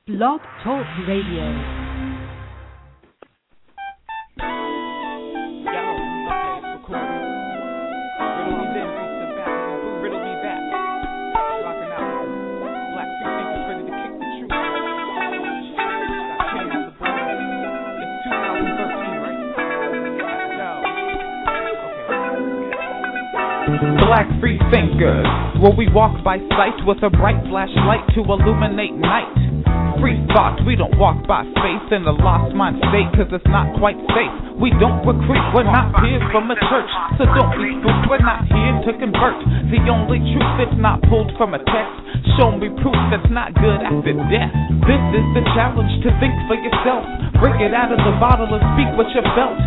Blog Talk Radio. Black free thinkers, where we walk by sight with a bright flashlight to illuminate night. Free thought, we don't walk by faith in a lost mind state, cause it's not quite safe. We don't recruit, we're not peers from a church, so don't be spooked, we're not here to convert. The only truth that's not pulled from a text, show me proof that's not good after death. This is the challenge, to think for yourself. Break it out of the bottle and speak what you felt.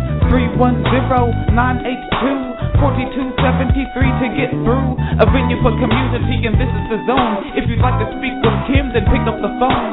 310-982-4273 to get through. A venue for community, and this is the zone. If you'd like to speak with Kim, then pick up the phone.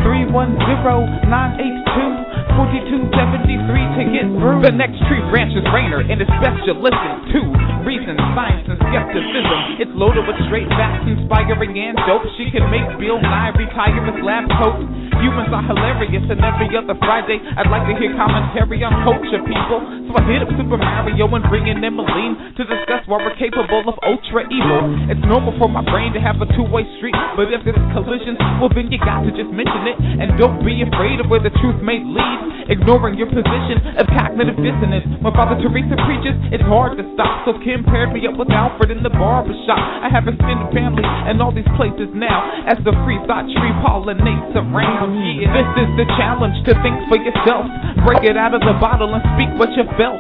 310-982-4273 to get through. The next tree branch is Rainer, and it's best you listen to reason, science, and skepticism. It's loaded with straight facts, inspiring and dope. She can make Bill Nye retire his lab coat. Humans are hilarious, and every other Friday I'd like to hear commentary on culture, people. So I hit up Super Mario and bring in Emmeline to discuss why we're capable of ultra evil. It's normal for my brain to have a two-way street, but if there's collisions, well then you got to just mention it. And don't be afraid of where the truth may lead, ignoring your position of cognitive dissonance. When Father Teresa preaches, it's hard to stop. So Kim paired me up with Alfred in the barbershop. I have a extended family and all these places now, as the free thought tree pollinates around. Yeah. This is the challenge, to think for yourself. Break it out of the bottle and speak what you felt.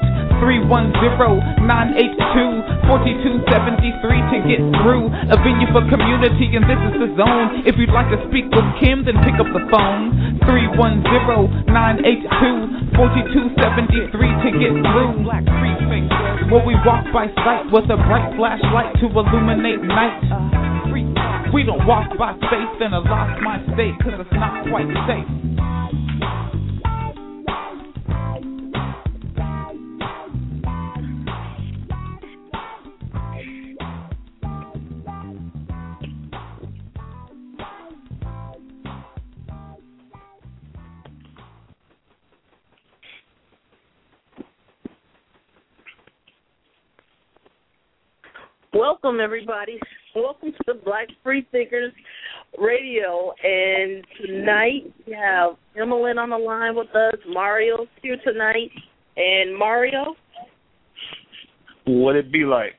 310-982-4273 to get through. A venue for community, and this is the zone. If you'd like to speak with Kim, then pick up the phone. 310-982-4273 to get through. Black free thinkers, where we walk by sight with a bright flashlight to illuminate night. We don't walk by faith in a lost mind state, cause it's not quite safe. Welcome, everybody. Welcome to the Black Free Thinkers Radio. And tonight we have Emmeline on the line with us. Mario's here tonight. And Mario? What it be like?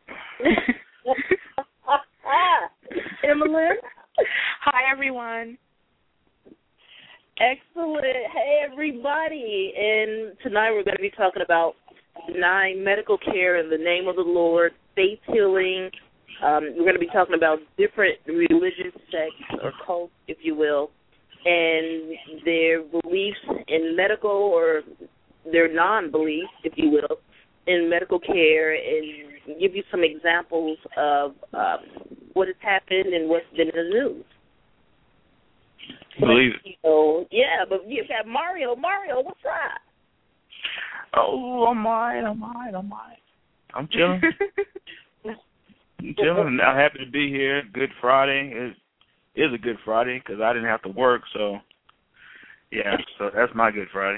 Emmeline? Hi, everyone. Excellent. Hey, everybody. And tonight we're going to be talking about denying medical care in the name of the Lord, faith healing. We're going to be talking about different religious sects or cults, if you will, and their beliefs in medical or their non-beliefs, if you will, in medical care, and give you some examples of what has happened and what's been in the news. Believe it. So, yeah, but you've got Mario. Mario, what's up? Oh, I'm all right. I'm chilling. I'm chilling. I'm happy to be here. Good Friday. It is a good Friday because I didn't have to work, so, yeah, so that's my Good Friday.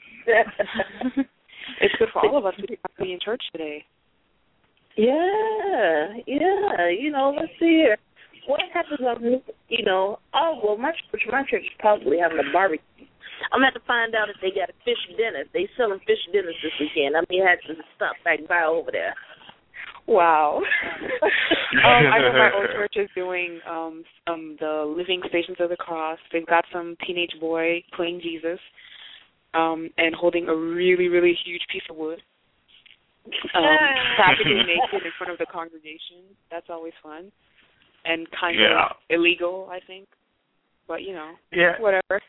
It's good for all of us to be in church today. Yeah. You know, let's see here. What happens on, my church is probably having a barbecue. I'm going to have to find out if they got a fish dinner. They selling fish dinners this weekend. I may have to stop back by over there. Wow. I know my old church is doing the Living Stations of the Cross. They've got some teenage boy playing Jesus and holding a really, really huge piece of wood. Practically naked in front of the congregation. That's always fun. And kind of illegal, I think. But, whatever.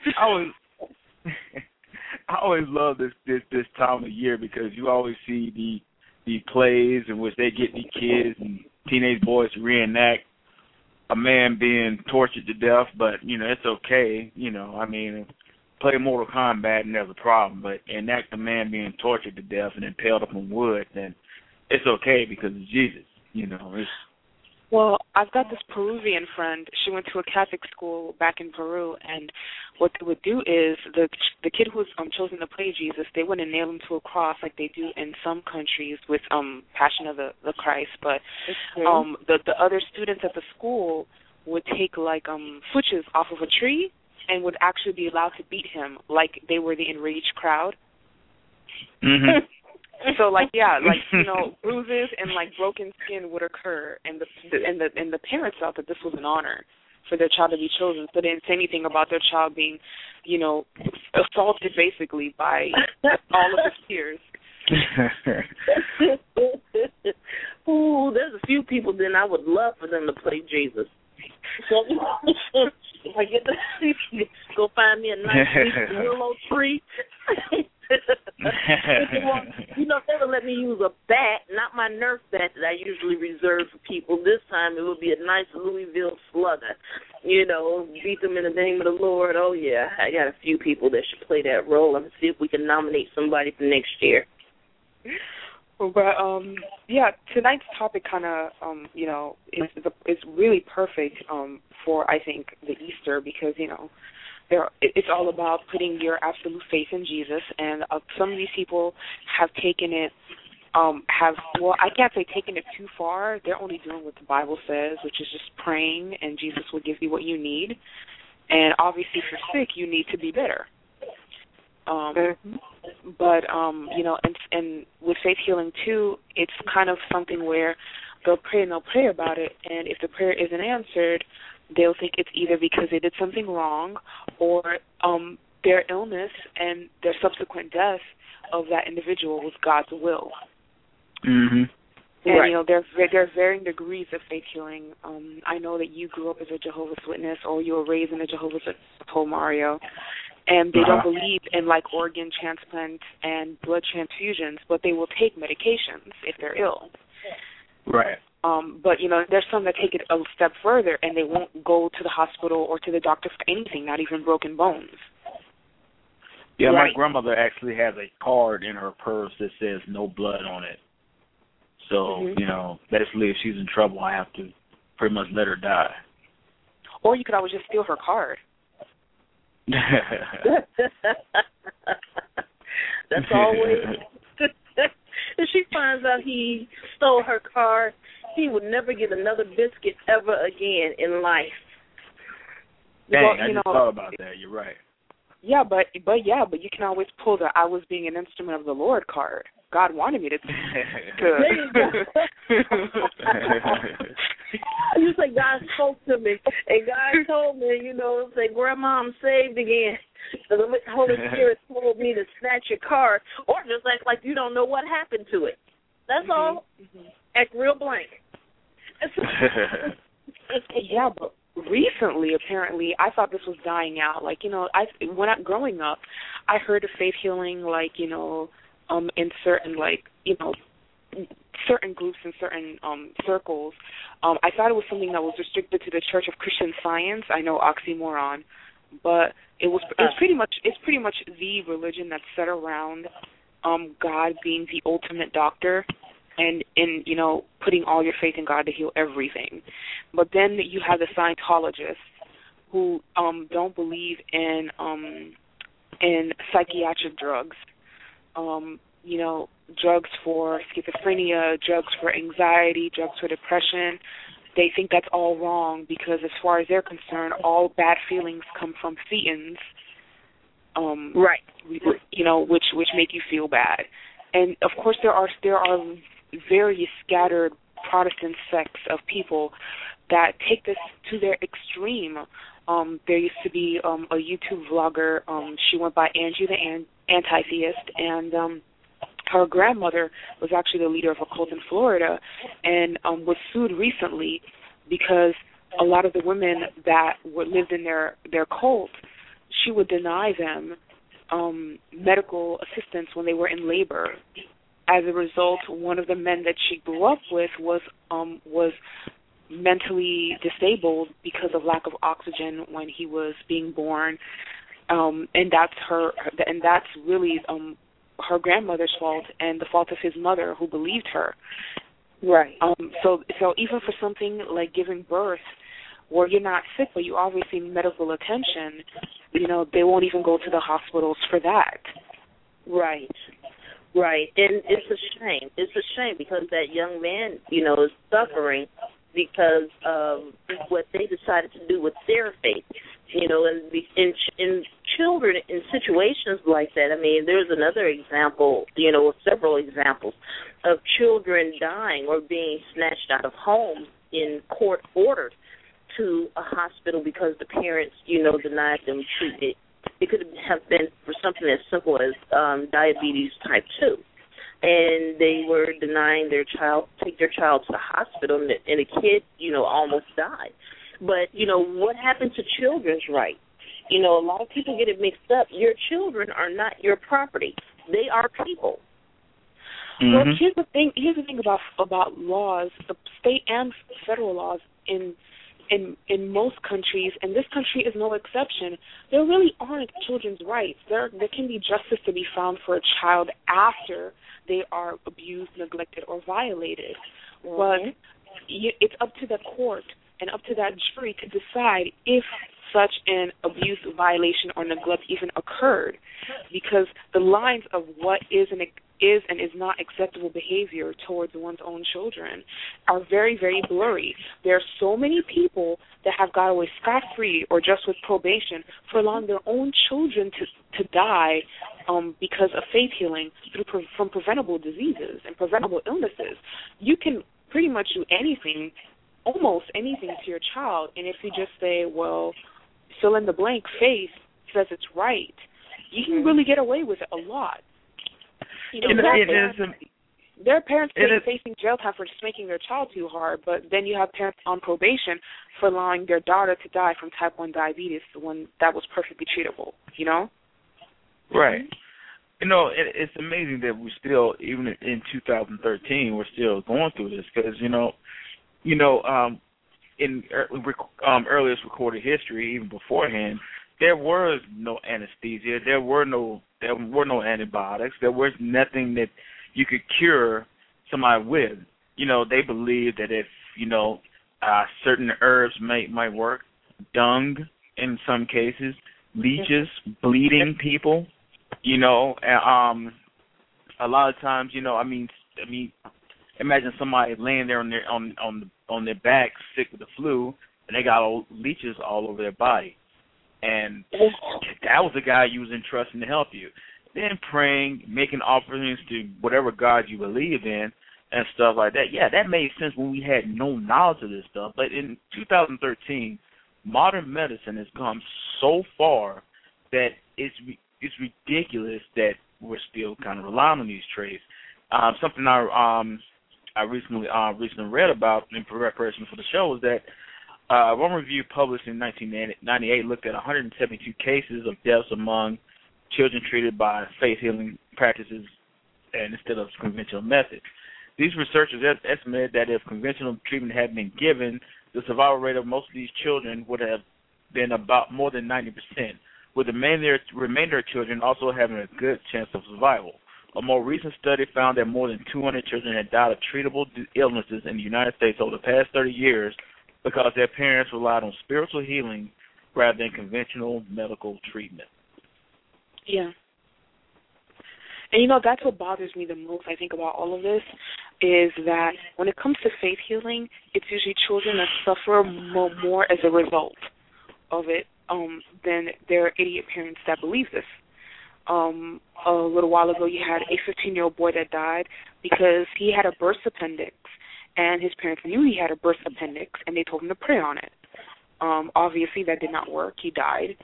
I always love this time of year because you always see the plays in which they get the kids and teenage boys to reenact a man being tortured to death, but it's okay. Play Mortal Kombat and there's a problem, but enact a man being tortured to death and impaled up on wood, then it's okay because it's Jesus. Well, I've got this Peruvian friend. She went to a Catholic school back in Peru, and what they would do is the kid who was chosen to play Jesus, they wouldn't nail him to a cross like they do in some countries with Passion of the Christ, but the other students at the school would take like switches off of a tree and would actually be allowed to beat him like they were the enraged crowd. Mm-hmm. So bruises and like broken skin would occur, and the parents felt that this was an honor for their child to be chosen. So they didn't say anything about their child being, assaulted basically by all of his peers. Ooh, there's a few people then I would love for them to play Jesus. So if I get to go find me a nice willow tree. They would let me use a bat, not my Nerf bat that I usually reserve for people. This time it would be a nice Louisville Slugger. Beat them in the name of the Lord. Oh, yeah, I got a few people that should play that role. I'm going to see if we can nominate somebody for next year. But, tonight's topic kind of, is really perfect for, I think, the Easter because, it's all about putting your absolute faith in Jesus, and some of these people have taken it, I can't say taken it too far. They're only doing what the Bible says, which is just praying, and Jesus will give you what you need. And obviously, if you're sick, you need to be better. But and with faith healing too, it's kind of something where they'll pray and they'll pray about it, and if the prayer isn't answered, they'll think it's either because they did something wrong or their illness and their subsequent death of that individual was God's will. Mm-hmm. And, right. There are varying degrees of faith healing. I know that you grew up as a Jehovah's Witness or you were raised in a Jehovah's Witness, Mario, and they don't believe in, like, organ transplants and blood transfusions, but they will take medications if they're ill. Right. But, there's some that take it a step further, and they won't go to the hospital or to the doctor for anything, not even broken bones. Yeah, right. My grandmother actually has a card in her purse that says no blood on it. So, basically if she's in trouble, I have to pretty much let her die. Or you could always just steal her card. That's always... If she finds out he stole her card, he would never get another biscuit ever again in life. Dang, I just thought about that. You're right. Yeah, but you can always pull the "I was being an instrument of the Lord" card. God wanted me to. You say God spoke to me, and God told me, say, Grandma, I'm saved again. So the Holy Spirit told me to snatch your card, or just act like you don't know what happened to it. That's all. Mm-hmm. Act real blank. Yeah, but recently, apparently, I thought this was dying out. Like, growing up, I heard of faith healing, like, in certain, like, certain groups and certain circles. I thought it was something that was restricted to the Church of Christian Science. I know, oxymoron, but it's pretty much the religion that's set around God being the ultimate doctor, and in putting all your faith in God to heal everything. But then you have the Scientologists who don't believe in psychiatric drugs. Drugs for schizophrenia, drugs for anxiety, drugs for depression. They think that's all wrong because, as far as they're concerned, all bad feelings come from thetans, right? Which make you feel bad. And of course, there are very scattered Protestant sects of people that take this to their extreme. There used to be a YouTube vlogger. She went by Angie the Anti-Theist, and her grandmother was actually the leader of a cult in Florida, and was sued recently because a lot of the women that lived in their cult, she would deny them medical assistance when they were in labor. As a result, one of the men that she grew up with was mentally disabled because of lack of oxygen when he was being born, and that's really her grandmother's fault and the fault of his mother, who believed her. Right. So even for something like giving birth, where you're not sick but you obviously need medical attention, they won't even go to the hospitals for that. Right. Right. And it's a shame. It's a shame because that young man, is suffering because of what they decided to do with their faith. And in children, in situations like that, I mean, there's another example, several examples of children dying or being snatched out of homes in court ordered to a hospital because the parents, denied them treatment. It could have been for something as simple as diabetes type 2. And they were denying take their child to the hospital, and a kid, almost died. But, what happened to children's rights? A lot of people get it mixed up. Your children are not your property. They are people. Mm-hmm. Well, here's the thing about laws, the state and federal laws in most countries, and this country is no exception. There really aren't children's rights. There can be justice to be found for a child after they are abused, neglected, or violated. Mm-hmm. But it's up to the court and up to that jury to decide if such an abuse, violation, or neglect even occurred, because the lines of what is and is not acceptable behavior towards one's own children are very, very blurry. There are so many people that have got away scot-free or just with probation for allowing their own children to die because of faith healing from preventable diseases and preventable illnesses. You can pretty much do anything, almost anything to your child, and if you just say, well, fill in the blank, faith says it's right, you can really get away with it a lot. There are parents facing jail time for just making their child too hard, but then you have parents on probation for allowing their daughter to die from type 1 diabetes when that was perfectly treatable, Right. It's amazing that we're still, even in 2013, we're still going through this because, in earliest recorded history, even beforehand, there was no anesthesia. There were no antibiotics. There was nothing that you could cure somebody with. They believed that if certain herbs might work, dung in some cases, leeches, bleeding people. A lot of times, imagine somebody laying there on their back, sick with the flu, and they got leeches all over their body. And that was the guy you was entrusting to help you. Then praying, making offerings to whatever God you believed in and stuff like that. Yeah, that made sense when we had no knowledge of this stuff. But in 2013, modern medicine has come so far that it's ridiculous that we're still kind of relying on these traits. Something I recently read about in preparation for the show was that one review published in 1998 looked at 172 cases of deaths among children treated by faith healing practices and instead of conventional methods. These researchers estimated that if conventional treatment had been given, the survival rate of most of these children would have been about more than 90%, with the remainder of children also having a good chance of survival. A more recent study found that more than 200 children had died of treatable illnesses in the United States over the past 30 years because their parents relied on spiritual healing rather than conventional medical treatment. Yeah. And, that's what bothers me the most, I think, about all of this, is that when it comes to faith healing, it's usually children that suffer more as a result of it than their idiot parents that believe this. A little while ago, you had a 15-year-old boy that died because he had a burst appendix, and his parents knew he had a burst appendix, and they told him to pray on it. Obviously, that did not work. He died.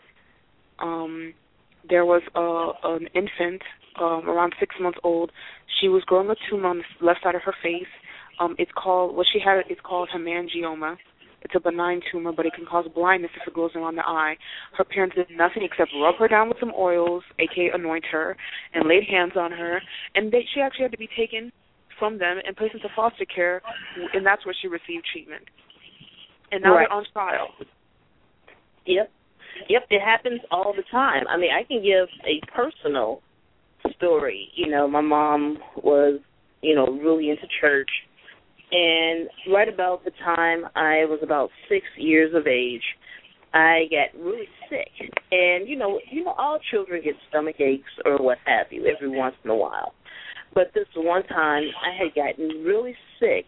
There was an infant around 6 months old. She was growing a tumor on the left side of her face. It's called hemangioma. It's a benign tumor, but it can cause blindness if it goes around the eye. Her parents did nothing except rub her down with some oils, aka anoint her, and laid hands on her. And she actually had to be taken from them and placed into foster care, and that's where she received treatment. And now they're on trial. Yep, it happens all the time. I mean, I can give a personal story. My mom was, really into church, And right about the time I was about 6 years of age, I got really sick. And, you know, all children get stomach aches or what have you every once in a while. But this one time I had gotten really sick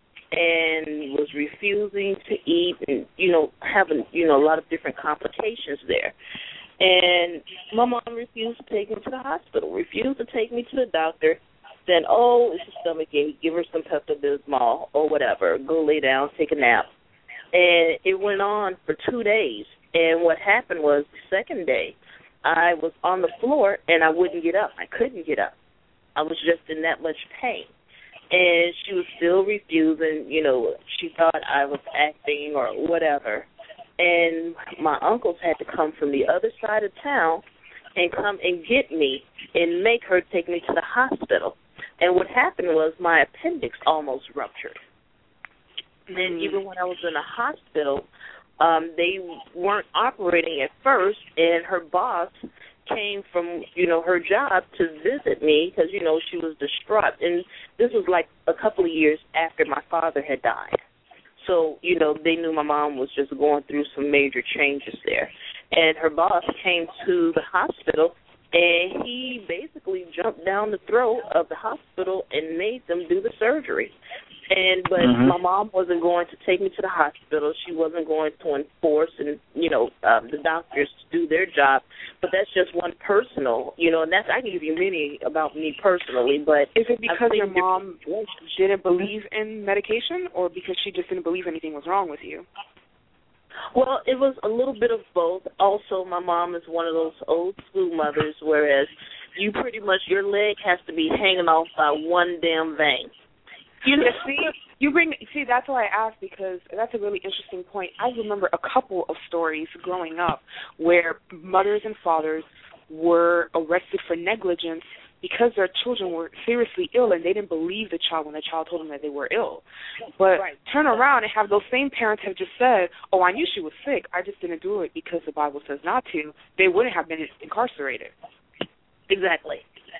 and was refusing to eat and, you know, having, you know, a lot of different complications there. And my mom refused to take me to the hospital, refused to take me to the doctor, said, oh, it's a stomach ache, give her some Pepto-Bismol or whatever, go lay down, take a nap. And it went on for 2 days. And what happened was the second day, I was on the floor and I wouldn't get up. I couldn't get up. I was just in that much pain. And she was still refusing, you know, she thought I was acting or whatever. And my uncles had to come from the other side of town and come and get me and make her take me to the hospital. And what happened was my appendix almost ruptured. And then even when I was in the hospital, they weren't operating at first, and her boss came from, you know, her job to visit me because, you know, she was distraught. And this was like a couple of years after my father had died. So, you know, they knew my mom was just going through some major changes there. And her boss came to the hospital, and he basically jumped down the throat of the hospital and made them do the surgery. But my mom wasn't going to take me to the hospital. She wasn't going to enforce and, you know, the doctors to do their job. But that's just one personal, you know, and that's, I can give you many about me personally. But is it because your mom didn't believe in medication, or because she just didn't believe anything was wrong with you? Well, it was a little bit of both. Also, my mom is one of those old school mothers, whereas you pretty much, your leg has to be hanging off by one damn vein. You know, that's why I asked, because that's a really interesting point. I remember a couple of stories growing up where mothers and fathers were arrested for negligence because their children were seriously ill and they didn't believe the child when the child told them that they were ill. But turn around and have those same parents have just said, oh, I knew she was sick, I just didn't do it because the Bible says not to, they wouldn't have been incarcerated. Exactly.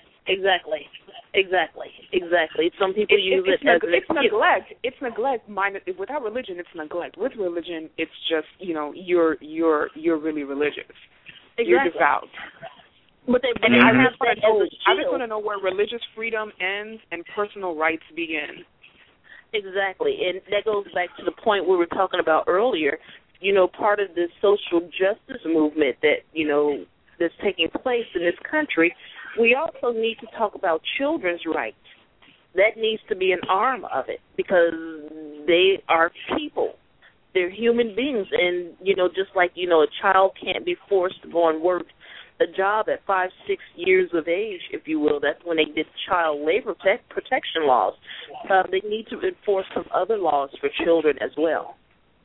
Some people use it as it's neglect. It's neglect. Without religion, it's neglect. With religion, it's just, you know, you're really religious. Exactly. You're devout. But I just want to know where religious freedom ends and personal rights begin. Exactly, and that goes back to the point we were talking about earlier. You know, part of the social justice movement that, you know, that's taking place in this country, we also need to talk about children's rights. That needs to be an arm of it, because they are people. They're human beings, and, you know, just like, you know, a child can't be forced to go and work a job at 5, 6 years of age, if you will. That's when they get child labor protection laws. They need to enforce some other laws for children as well.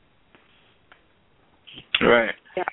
Right. Yeah,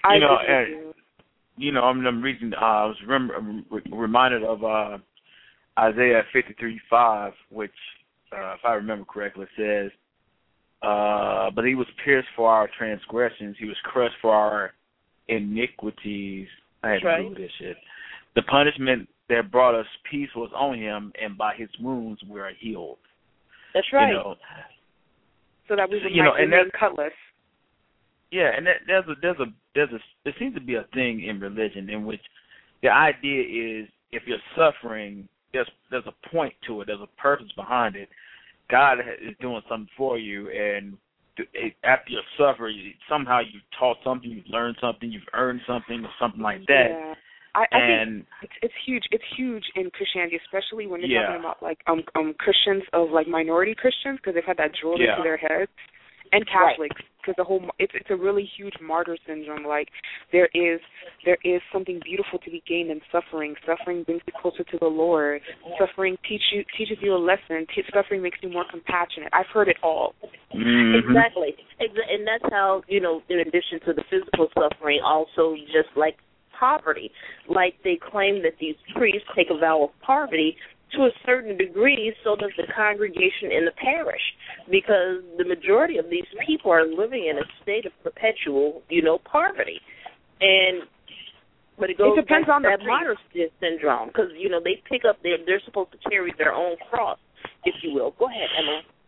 I'm reading. I was reminded of Isaiah 53:5, which, if I remember correctly, says, "But he was pierced for our transgressions; he was crushed for our iniquities." I had to do this shit. The punishment that brought us peace was on him, and by his wounds we are healed. That's right. You know, so that we would remain cutless. Yeah, and there seems to be a thing in religion in which the idea is, if you're suffering, there's a point to it, there's a purpose behind it. God is doing something for you, and after you suffer, somehow you've taught something, you've learned something, you've earned something, or something like that. Yeah. I think it's huge. It's huge in Christianity, especially when you're talking about like Christians of like minority Christians, because they've had that drilled into their heads, and Catholics, because it's a really huge martyr syndrome. Like there is something beautiful to be gained in suffering. Suffering brings you closer to the Lord. Suffering teaches you a lesson. Suffering makes you more compassionate. I've heard it all. Mm-hmm. Exactly, and that's how, you know, in addition to the physical suffering, also just like poverty. Like they claim that these priests take a vow of poverty to a certain degree, so does the congregation in the parish, because the majority of these people are living in a state of perpetual, you know, poverty. But it goes depends back on to the that martyr syndrome, because, you know, they pick up they're supposed to carry their own cross, if you will. Go ahead, Emma.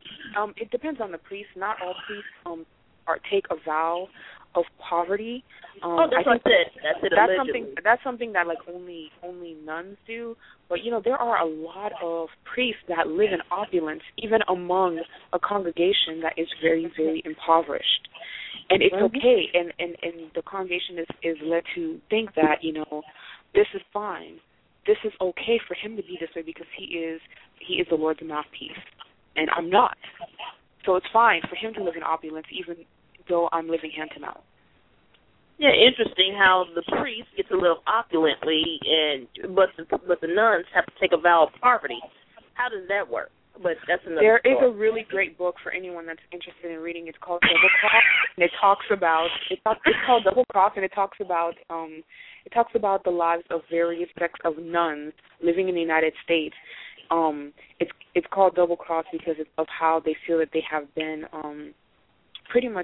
It depends on the priest. Not all priests take a vow of poverty. That's what I said. That's something that like only nuns do. But there are a lot of priests that live in opulence, even among a congregation that is very, very impoverished. And it's okay. And the congregation is led to think that this is fine. This is okay for him to be this way because he is the Lord's mouthpiece, and I'm not. So it's fine for him to live in opulence, even though I'm living hand to mouth. Yeah, interesting how the priest gets to live opulently, but the nuns have to take a vow of poverty. How does that work? But that's another There is a really great book for anyone that's interested in reading. It's called Double Cross, and it's called Double Cross, and it talks about the lives of various sects of nuns living in the United States. It's called Double Cross because of how they feel that they have been pretty much,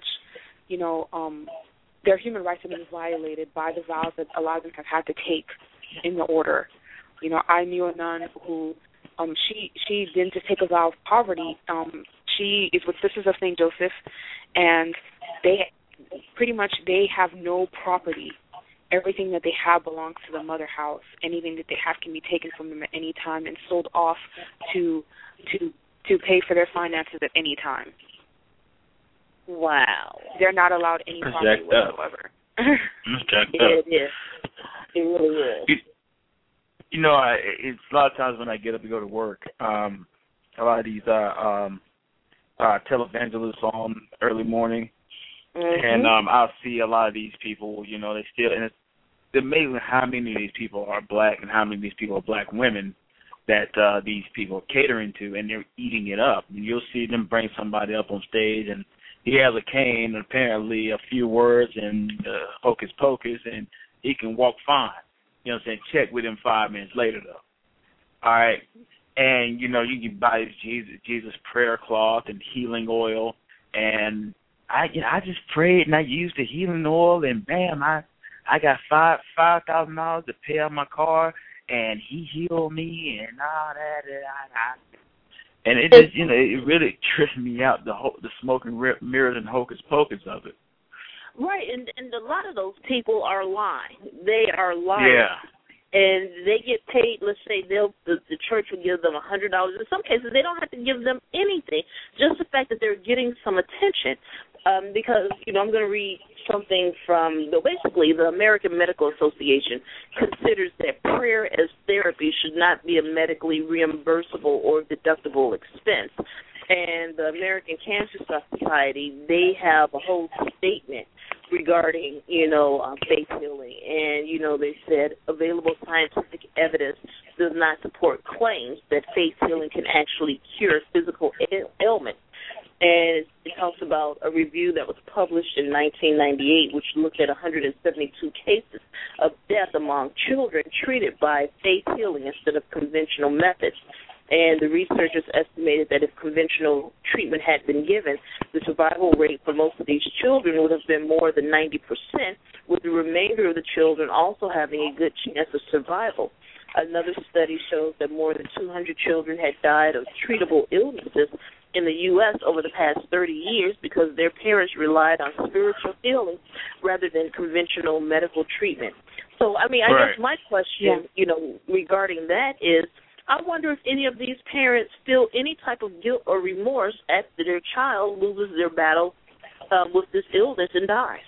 their human rights have been violated by the vows that a lot of them have had to take in the order. I knew a nun who she didn't just take a vow of poverty. She is with Sisters of St. Joseph, and they have no property. Everything that they have belongs to the mother house. Anything that they have can be taken from them at any time and sold off to pay for their finances at any time. Wow. They're not allowed any property whatsoever. It is. It really is. It's a lot of times when I get up to go to work, a lot of these televangelists on early morning, and I'll see a lot of these people, they still, and it's amazing how many of these people are black and how many of these people are black women that these people are catering to, and they're eating it up. And you'll see them bring somebody up on stage, and he has a cane and apparently a few words and hocus pocus, and he can walk fine. Check with him 5 minutes later, though. All right? And, you can buy this Jesus prayer cloth and healing oil. And I just prayed and I used the healing oil, and bam, I got $5,000 to pay on my car, and he healed me and all that. And it just, it really tripped me out, the smoke and mirrors and hocus pocus of it. Right, and a lot of those people are lying. They are lying. Yeah. And they get paid, let's say the church will give them $100. In some cases, they don't have to give them anything, just the fact that they're getting some attention. Because, I'm going to read something from, basically, the American Medical Association considers that prayer as therapy should not be a medically reimbursable or deductible expense. And the American Cancer Society, they have a whole statement regarding, faith healing. And, they said available scientific evidence does not support claims that faith healing can actually cure physical ailments. And it talks about a review that was published in 1998, which looked at 172 cases of death among children treated by faith healing instead of conventional methods. And the researchers estimated that if conventional treatment had been given, the survival rate for most of these children would have been more than 90%, with the remainder of the children also having a good chance of survival. Another study shows that more than 200 children had died of treatable illnesses in the U.S. over the past 30 years because their parents relied on spiritual healing rather than conventional medical treatment. So, I guess my question, regarding that is, I wonder if any of these parents feel any type of guilt or remorse after their child loses their battle with this illness and dies.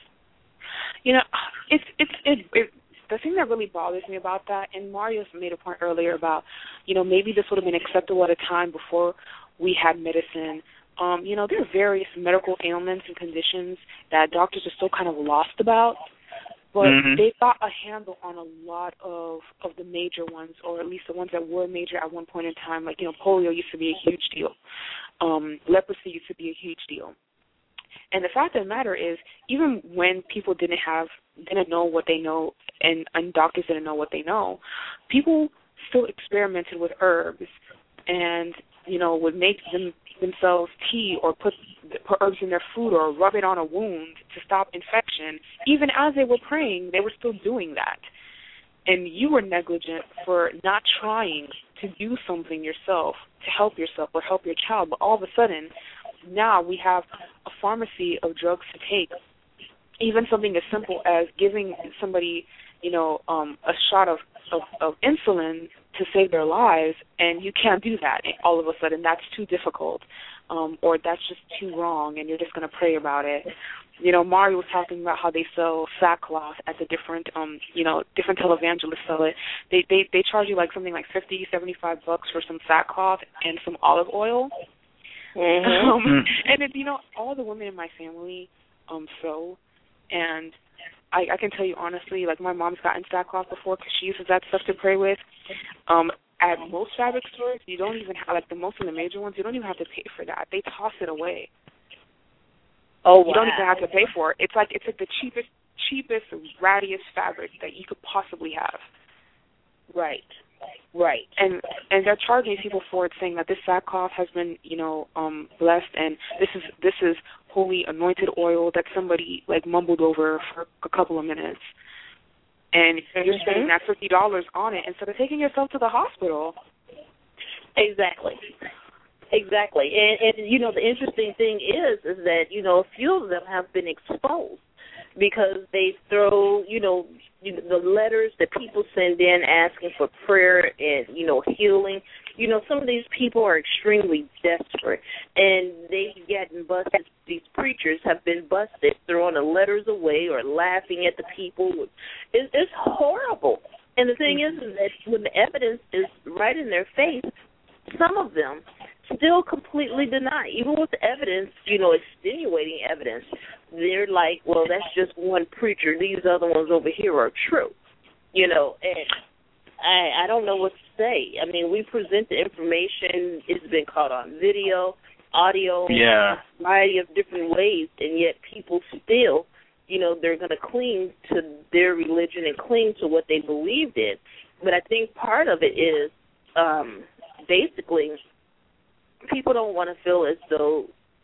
The thing that really bothers me about that, and Marius made a point earlier about, maybe this would have been acceptable at a time before we had medicine. There are various medical ailments and conditions that doctors are still kind of lost about. But they got a handle on a lot of the major ones, or at least the ones that were major at one point in time. Like, polio used to be a huge deal. Leprosy used to be a huge deal. And the fact of the matter is, even when people didn't know what they know, and doctors didn't know what they know, people still experimented with herbs and, would make themselves tea or put herbs in their food or rub it on a wound to stop infection. Even as they were praying, they were still doing that. And you were negligent for not trying to do something yourself, to help yourself or help your child, but all of a sudden, now we have a pharmacy of drugs to take. Even something as simple as giving somebody, a shot of insulin to save their lives, and you can't do that. All of a sudden, that's too difficult, or that's just too wrong, and you're just going to pray about it. Mari was talking about how they sell sackcloth at the different televangelists sell it. They charge you like something like $50-$75 for some sackcloth and some olive oil. Mm-hmm. And then, all the women in my family sew, and I can tell you honestly, like my mom's gotten sackcloth before because she uses that stuff to pray with. At most fabric stores, you don't even have, like most of the major ones, you don't even have to pay for that. They toss it away. Oh, wow. You don't even have to pay for it. It's like the cheapest, rattiest fabric that you could possibly have. Right. And they're charging people for it, saying that this sackcloth has been, blessed, and this is holy anointed oil that somebody mumbled over for a couple of minutes. And you're spending that $50 on it instead of taking yourself to the hospital. Exactly. And the interesting thing is that, a few of them have been exposed because they throw, the letters that people send in asking for prayer and, healing. Some of these people are extremely desperate, and they've gotten busted. These preachers have been busted throwing the letters away or laughing at the people. It's horrible. And the thing is that when the evidence is right in their face, some of them still completely deny. Even with the evidence, extenuating evidence, they're like, well, that's just one preacher. These other ones over here are true. And I don't know what to say. I mean, we present the information. It's been caught on video, audio, a variety of different ways, and yet people still, they're going to cling to their religion and cling to what they believed in. But I think part of it is basically people don't want to feel as though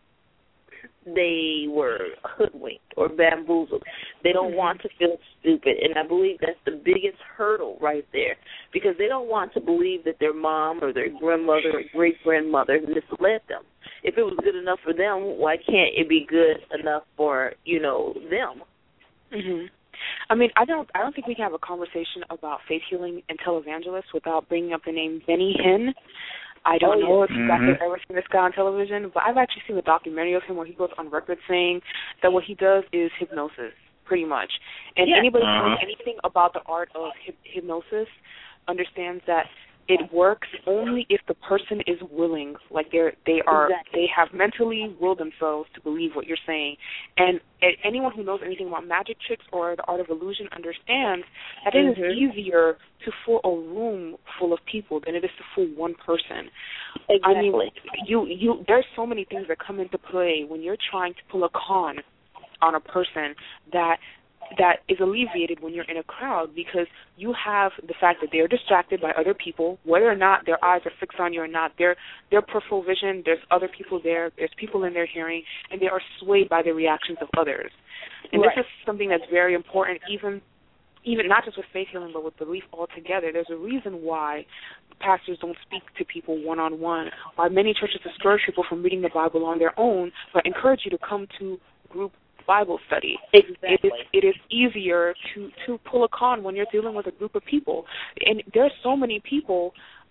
they were hoodwinked or bamboozled. They don't want to feel stupid, and I believe that's the biggest hurdle right there, because they don't want to believe that their mom or their grandmother or great-grandmother misled them. If it was good enough for them, why can't it be good enough for, them? Mm-hmm. I mean, I don't think we can have a conversation about faith healing and televangelists without bringing up the name Benny Hinn. I don't know if you guys have ever seen this guy on television, but I've actually seen a documentary of him where he goes on record saying that what he does is hypnosis, pretty much. And anybody who knows anything about the art of hypnosis understands that it works only if the person is willing, like they have mentally willed themselves to believe what you're saying. And anyone who knows anything about magic tricks or the art of illusion understands that it is easier to fool a room full of people than it is to fool one person. Exactly. I mean, there's so many things that come into play when you're trying to pull a con on a person that is alleviated when you're in a crowd, because you have the fact that they are distracted by other people, whether or not their eyes are fixed on you or not. Their peripheral vision, there's other people there, there's people in their hearing, and they are swayed by the reactions of others. And this is something that's very important, even not just with faith healing, but with belief altogether. There's a reason why pastors don't speak to people one-on-one, why many churches discourage people from reading the Bible on their own, but encourage you to come to group Bible study. Exactly. It is easier to pull a con when you're dealing with a group of people. And there's so many people,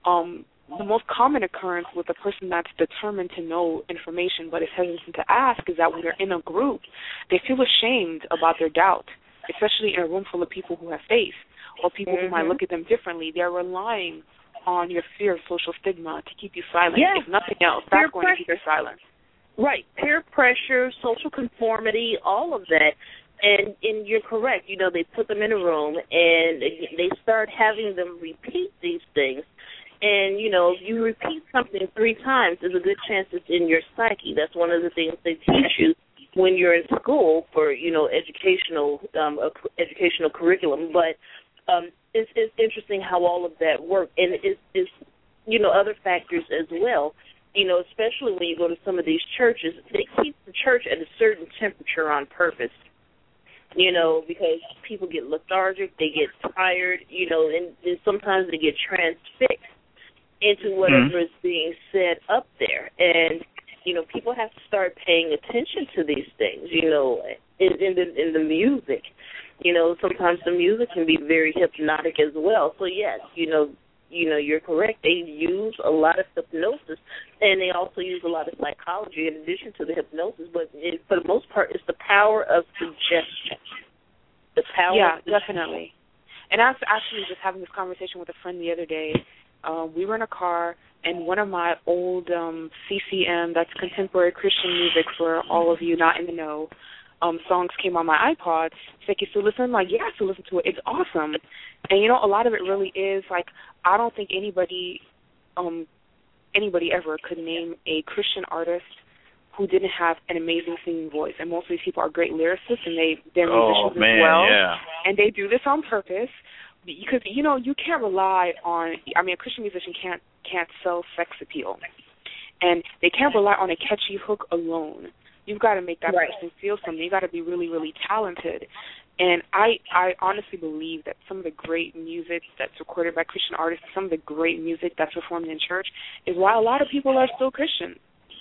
the most common occurrence with a person that's determined to know information but is hesitant to ask is that when they're in a group, they feel ashamed about their doubt, especially in a room full of people who have faith or people who might look at them differently. They're relying on your fear of social stigma to keep you silent. If nothing else, that's going to keep you silent. Right, peer pressure, social conformity, all of that. And you're correct. They put them in a room and they start having them repeat these things. And, if you repeat something 3 times, there's a good chance it's in your psyche. That's one of the things they teach you when you're in school for, educational curriculum. But it's interesting how all of that works. And it's other factors as well. Especially when you go to some of these churches, they keep the church at a certain temperature on purpose, because people get lethargic, they get tired, and sometimes they get transfixed. into whatever is being said up there. And, you know, people have to start paying attention to these things, you know, in the music. You know, sometimes the music can be very hypnotic as well. So, yes, you know, you're correct. They use a lot of hypnosis, and they also use a lot of psychology in addition to the hypnosis. But for the most part, it's the power of suggestion. The power. Yeah, definitely. And I was actually just having this conversation with a friend the other day. We were in a car, and one of my old CCM, that's contemporary Christian music for all of you not in the know, songs came on my iPod. She's like, you still listen? I'm like, yeah, I still listen to it. It's awesome. And, you know, a lot of it really is, like, I don't think anybody ever could name a Christian artist who didn't have an amazing singing voice. And most of these people are great lyricists, and they're musicians as well. Yeah. And they do this on purpose because, you know, you can't rely on, I mean, a Christian musician can't sell sex appeal. And they can't rely on a catchy hook alone. You've got to make that person feel something. You've got to be really, really talented. And I honestly believe that some of the great music that's recorded by Christian artists, some of the great music that's performed in church, is why a lot of people are still Christian.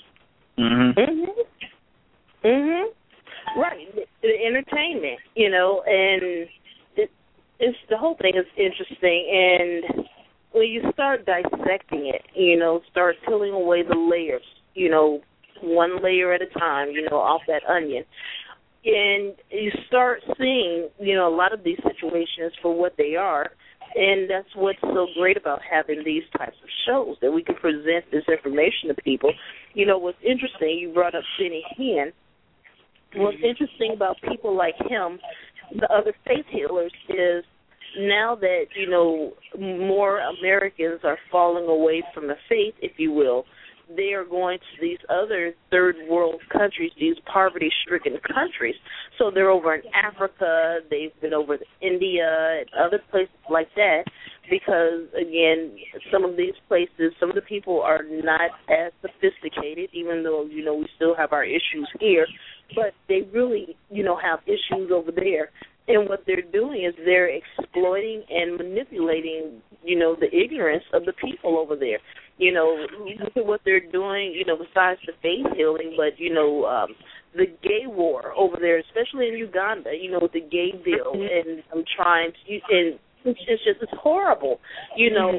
Right. The entertainment, you know, and it's the whole thing is interesting. And when you start dissecting it, you know, start peeling away the layers, you know, one layer at a time, you know, off that onion. And you start seeing, you know, a lot of these situations for what they are. And that's what's so great about having these types of shows, that we can present this information to people. You know, what's interesting, you brought up Benny Hinn. What's interesting about people like him, the other faith healers, is now that, you know, more Americans are falling away from the faith, if you will, they are going to these other third world countries, these poverty-stricken countries. So they're over in Africa, they've been over to India and other places like that because, again, some of these places, some of the people are not as sophisticated, even though, you know, we still have our issues here, but they really, you know, have issues over there. And what they're doing is they're exploiting and manipulating, you know, the ignorance of the people over there. You know, look at what they're doing, you know, besides the faith healing, but, you know, the gay war over there, especially in Uganda, you know, with the gay bill. And I'm trying to, and it's horrible. You know,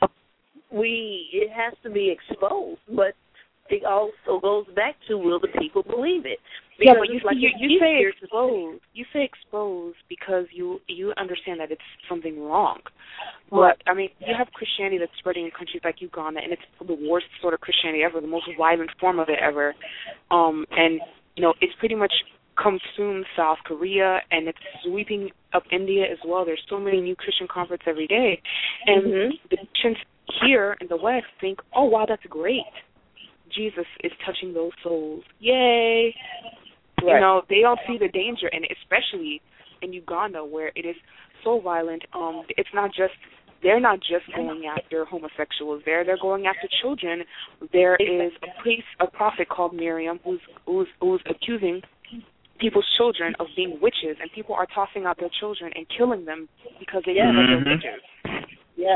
it has to be exposed, but it also goes back to, will the people believe it? Because but you say exposed. You say exposed because you understand that it's something wrong. But, I mean, you have Christianity that's spreading in countries like Uganda, and it's the worst sort of Christianity ever, the most violent form of it ever. And, you know, it's pretty much consumed South Korea, and it's sweeping up India as well. There's so many new Christian converts every day. And the Christians here in the West think, oh, wow, that's great. Jesus is touching those souls. Yay. Right. You know, they don't see the danger, and especially in Uganda where it is so violent. It's not just, they're not just going after homosexuals there. They're going after children. There is a prophet called Miriam who's accusing people's children of being witches, and people are tossing out their children and killing them because they think they're witches. Yeah.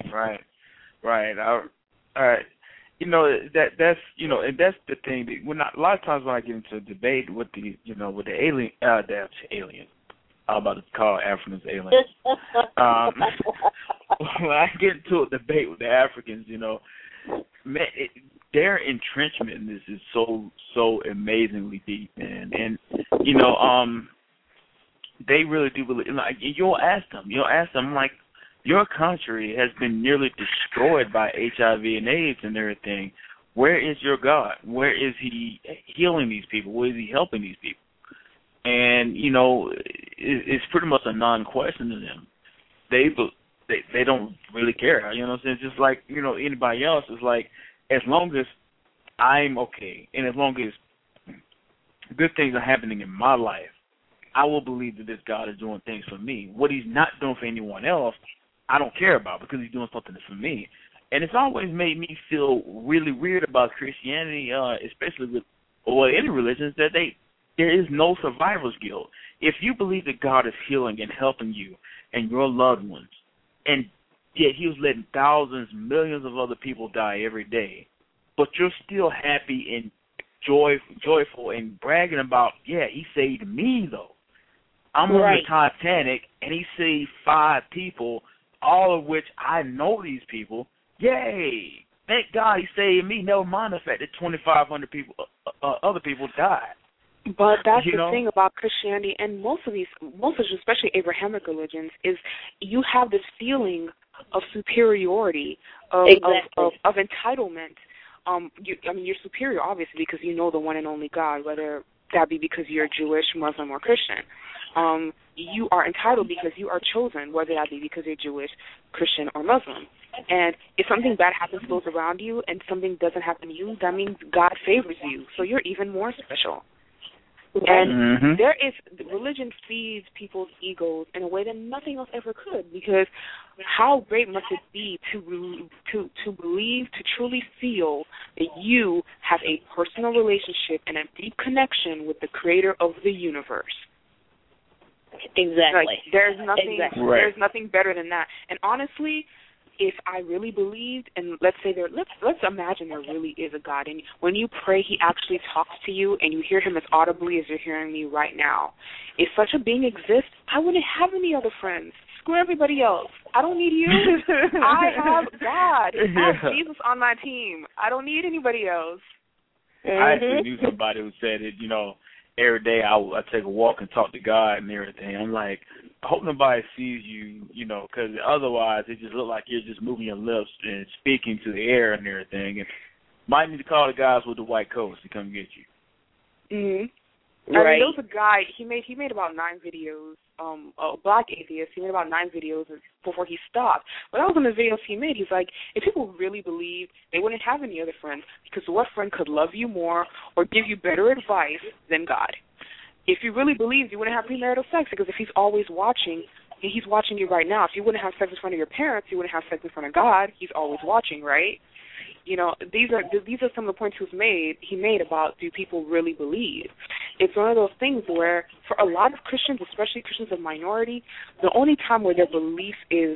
Right. All right. You know, that's you know, and that's the thing. That a lot of times when I get into a debate with the alien, that's alien. I'm about to call Africans aliens. When I get into a debate with the Africans, you know, man, their entrenchment in this is so amazingly deep, man. And you know, they really do believe. Like, you'll ask them, like, your country has been nearly destroyed by HIV and AIDS and everything. Where is your God? Where is he healing these people? Where is he helping these people? And, you know, it's pretty much a non-question to them. They don't really care. You know what I'm saying? Just like, you know, anybody else is like, as long as I'm okay and as long as good things are happening in my life, I will believe that this God is doing things for me. What he's not doing for anyone else, I don't care about because he's doing something for me. And it's always made me feel really weird about Christianity, especially with any religions, that there is no survivor's guilt. If you believe that God is healing and helping you and your loved ones, and yet he was letting thousands, millions of other people die every day. But you're still happy and joyful and bragging about, yeah, he saved me, though. I'm on the Titanic, and he saved 5 people, all of which I know these people. Yay! Thank God he saved me. Never mind the fact that 2,500 people, other people died. But that's the thing about Christianity and most of especially Abrahamic religions, is you have this feeling of superiority, of entitlement. You're superior, obviously, because you know the one and only God, whether that be because you're Jewish, Muslim, or Christian. You are entitled because you are chosen, whether that be because you're Jewish, Christian, or Muslim. And if something bad happens to those around you and something doesn't happen to you, that means God favors you, so you're even more special. And religion feeds people's egos in a way that nothing else ever could, because how great must it be to believe, to truly feel that you have a personal relationship and a deep connection with the creator of the universe. Exactly. Like, there's nothing better than that. And honestly, if I really believed, and let's imagine there really is a God, and when you pray, he actually talks to you, and you hear him as audibly as you're hearing me right now. If such a being exists, I wouldn't have any other friends. Screw everybody else. I don't need you. I have God. I have Jesus on my team. I don't need anybody else. I actually knew somebody who said it, every day I take a walk and talk to God and everything. I'm like, I hope nobody sees you, because otherwise it just look like you're just moving your lips and speaking to the air and everything. And might need to call the guys with the white coats to come get you. Mm-hmm. Right. I mean, there was a guy, he made about 9 videos, a black atheist. He made about 9 videos before he stopped. But that was in the videos he made. He's like, if people really believed, they wouldn't have any other friends, because what friend could love you more or give you better advice than God? If you really believed, you wouldn't have premarital sex, because if he's always watching, and he's watching you right now, if you wouldn't have sex in front of your parents, you wouldn't have sex in front of God. He's always watching, right? These are some of the points he made about, do people really believe? It's one of those things where, for a lot of Christians, especially Christians of minority, the only time where their belief is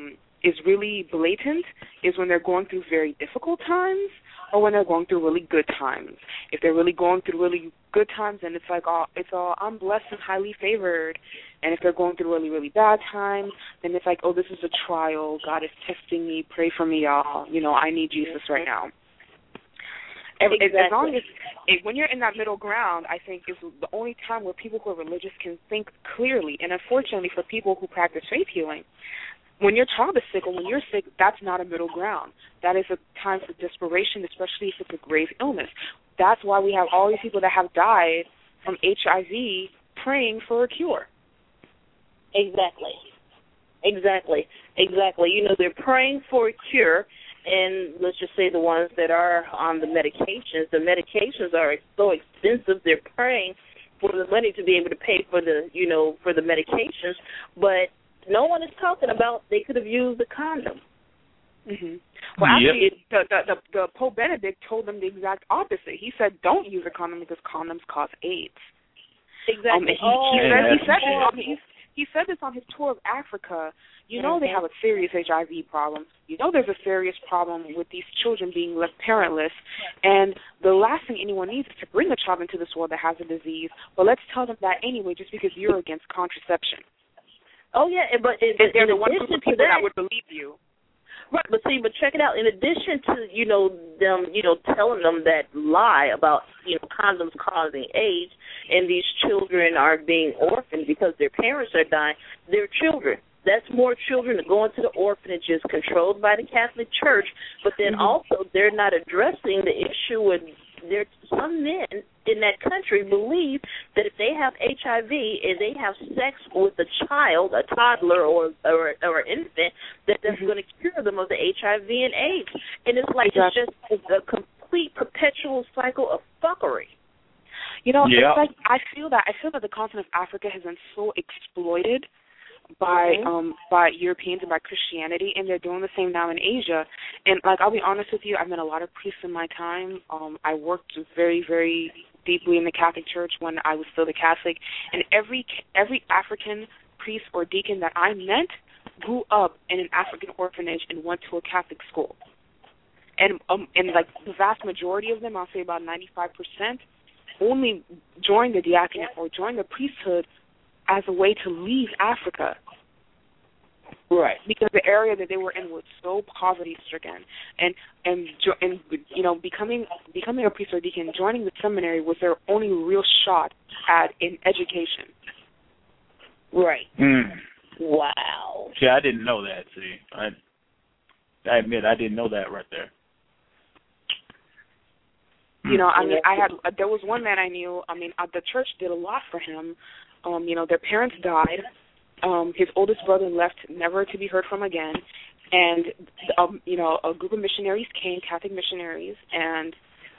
really blatant is when they're going through very difficult times, or when they're going through really good times. If they're really going through really good times, then it's like, I'm blessed and highly favored. And if they're going through really, really bad times, then it's like, this is a trial. God is testing me. Pray for me, y'all. I need Jesus right now. Exactly. As long as, when you're in that middle ground, I think is the only time where people who are religious can think clearly. And unfortunately, for people who practice faith healing, when your child is sick or when you're sick, that's not a middle ground. That is a time for desperation, especially if it's a grave illness. That's why we have all these people that have died from HIV praying for a cure. Exactly. They're praying for a cure, and let's just say the ones that are on the medications are so expensive, they're praying for the money to be able to pay for the medications, but no one is talking about they could have used a condom. Mm-hmm. Well, actually, the Pope Benedict told them the exact opposite. He said, don't use a condom because condoms cause AIDS. Exactly. He said this on his tour of Africa. They have a serious HIV problem. There's a serious problem with these children being left parentless. And the last thing anyone needs is to bring a child into this world that has a disease. But let's tell them that anyway, just because you're against contraception. Oh, yeah, but they're the one group of people that would believe you. Right, but check it out. In addition to, them, telling them that lie about, condoms causing AIDS, and these children are being orphaned because their parents are dying, they're children. That's more children that go into the orphanages controlled by the Catholic Church, but then also they're not addressing the issue with some men in that country believe that if they have HIV and they have sex with a child, a toddler or an infant, that's going to cure them of the HIV and AIDS. And it's like it's just a complete perpetual cycle of fuckery. It's like I feel that the continent of Africa has been so exploited by Europeans and by Christianity, and they're doing the same now in Asia. And I'll be honest with you, I've met a lot of priests in my time. I worked very, very deeply in the Catholic Church when I was still a Catholic, and every African priest or deacon that I met grew up in an African orphanage and went to a Catholic school. And like the vast majority of them, I'll say about 95%, only joined the diaconate or joined the priesthood as a way to leave Africa. Right. Because the area that they were in was so poverty-stricken, and you know, becoming a priest or deacon, joining the seminary was their only real shot at an education. Right. Mm. Wow. See, I didn't know that. See, I admit I didn't know that right there. You know, I mean, there was one man I knew. I mean, the church did a lot for him. You know, their parents died. His oldest brother left, never to be heard from again. And, you know, a group of missionaries came, Catholic missionaries, and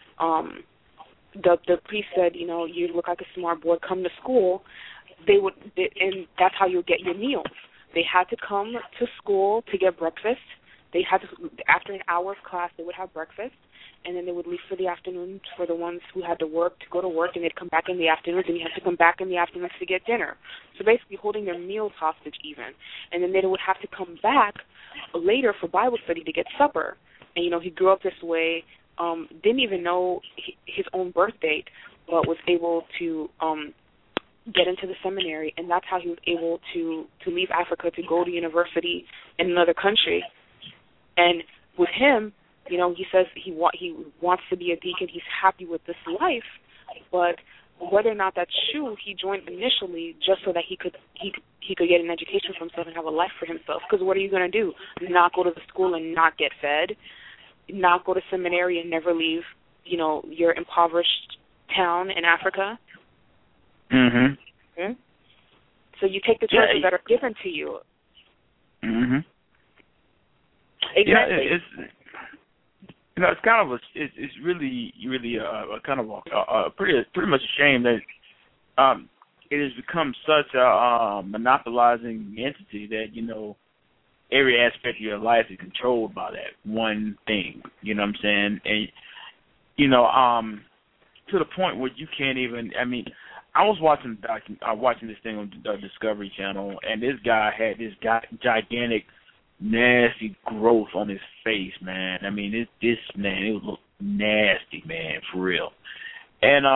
the priest said, you know, you look like a smart boy, come to school. And that's how you'll get your meals. They had to come to school to get breakfast. They had to, after an hour of class, they would have breakfast. And then they would leave for the afternoon for the ones who had to go to work, and they'd come back in the afternoons, and you had to come back in the afternoons to get dinner. So basically holding their meals hostage even. And then they would have to come back later for Bible study to get supper. And, you know, he grew up this way, didn't even know his own birth date, but was able to get into the seminary, and that's how he was able to leave Africa to go to university in another country. And with him, you know, he says he wants to be a deacon. He's happy with this life, but whether or not that's true, he joined initially just so that he could get an education for himself and have a life for himself. Because what are you going to do? Not go to the school and not get fed, not go to seminary and never leave, you know, your impoverished town in Africa. Mhm. Mm-hmm. So you take the choices that are given to you. Mhm. Exactly. Yeah, it's kind of it's really a kind of a pretty much a shame that it has become such a monopolizing entity that, you know, every aspect of your life is controlled by that one thing. You know what I'm saying? And you know, to the point where you can't even. I mean, I was watching this thing on the Discovery Channel, and this guy had this gigantic, nasty growth on his face, man. I mean, it would look nasty, man, for real. And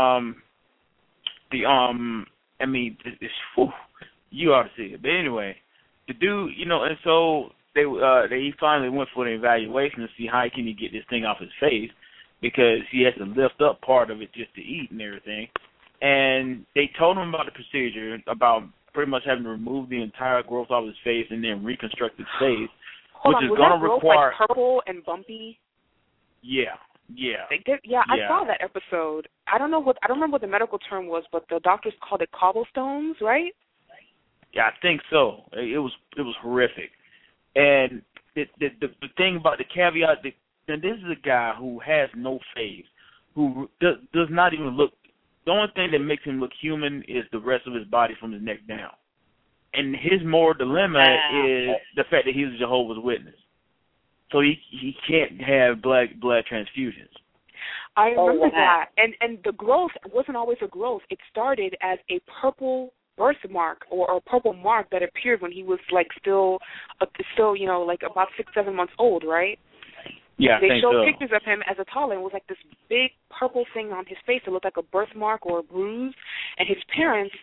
I mean, you ought to see it. But anyway, the dude, you know, and so he finally went for the evaluation to see how can he get this thing off his face, because he has to lift up part of it just to eat and everything. And they told him about the procedure, about pretty much having to remove the entire growth off his face and then reconstruct his face, which is going to require like purple and bumpy. Yeah. They did. Yeah, I saw that episode. I don't remember what the medical term was, but the doctors called it cobblestones, right? Yeah, I think so. It was horrific. And the thing about the caveat, that this is a guy who has no face, who does not even look. The only thing that makes him look human is the rest of his body from his neck down. And his moral dilemma is the fact that he's a Jehovah's Witness. So he can't have blood transfusions. I remember that. And the growth wasn't always a growth. It started as a purple birthmark or a purple mark that appeared when he was like still you know, like about 6-7 months old, right? Yeah, they showed pictures of him as a toddler, and it was like this big purple thing on his face. It looked like a birthmark or a bruise. And his parents,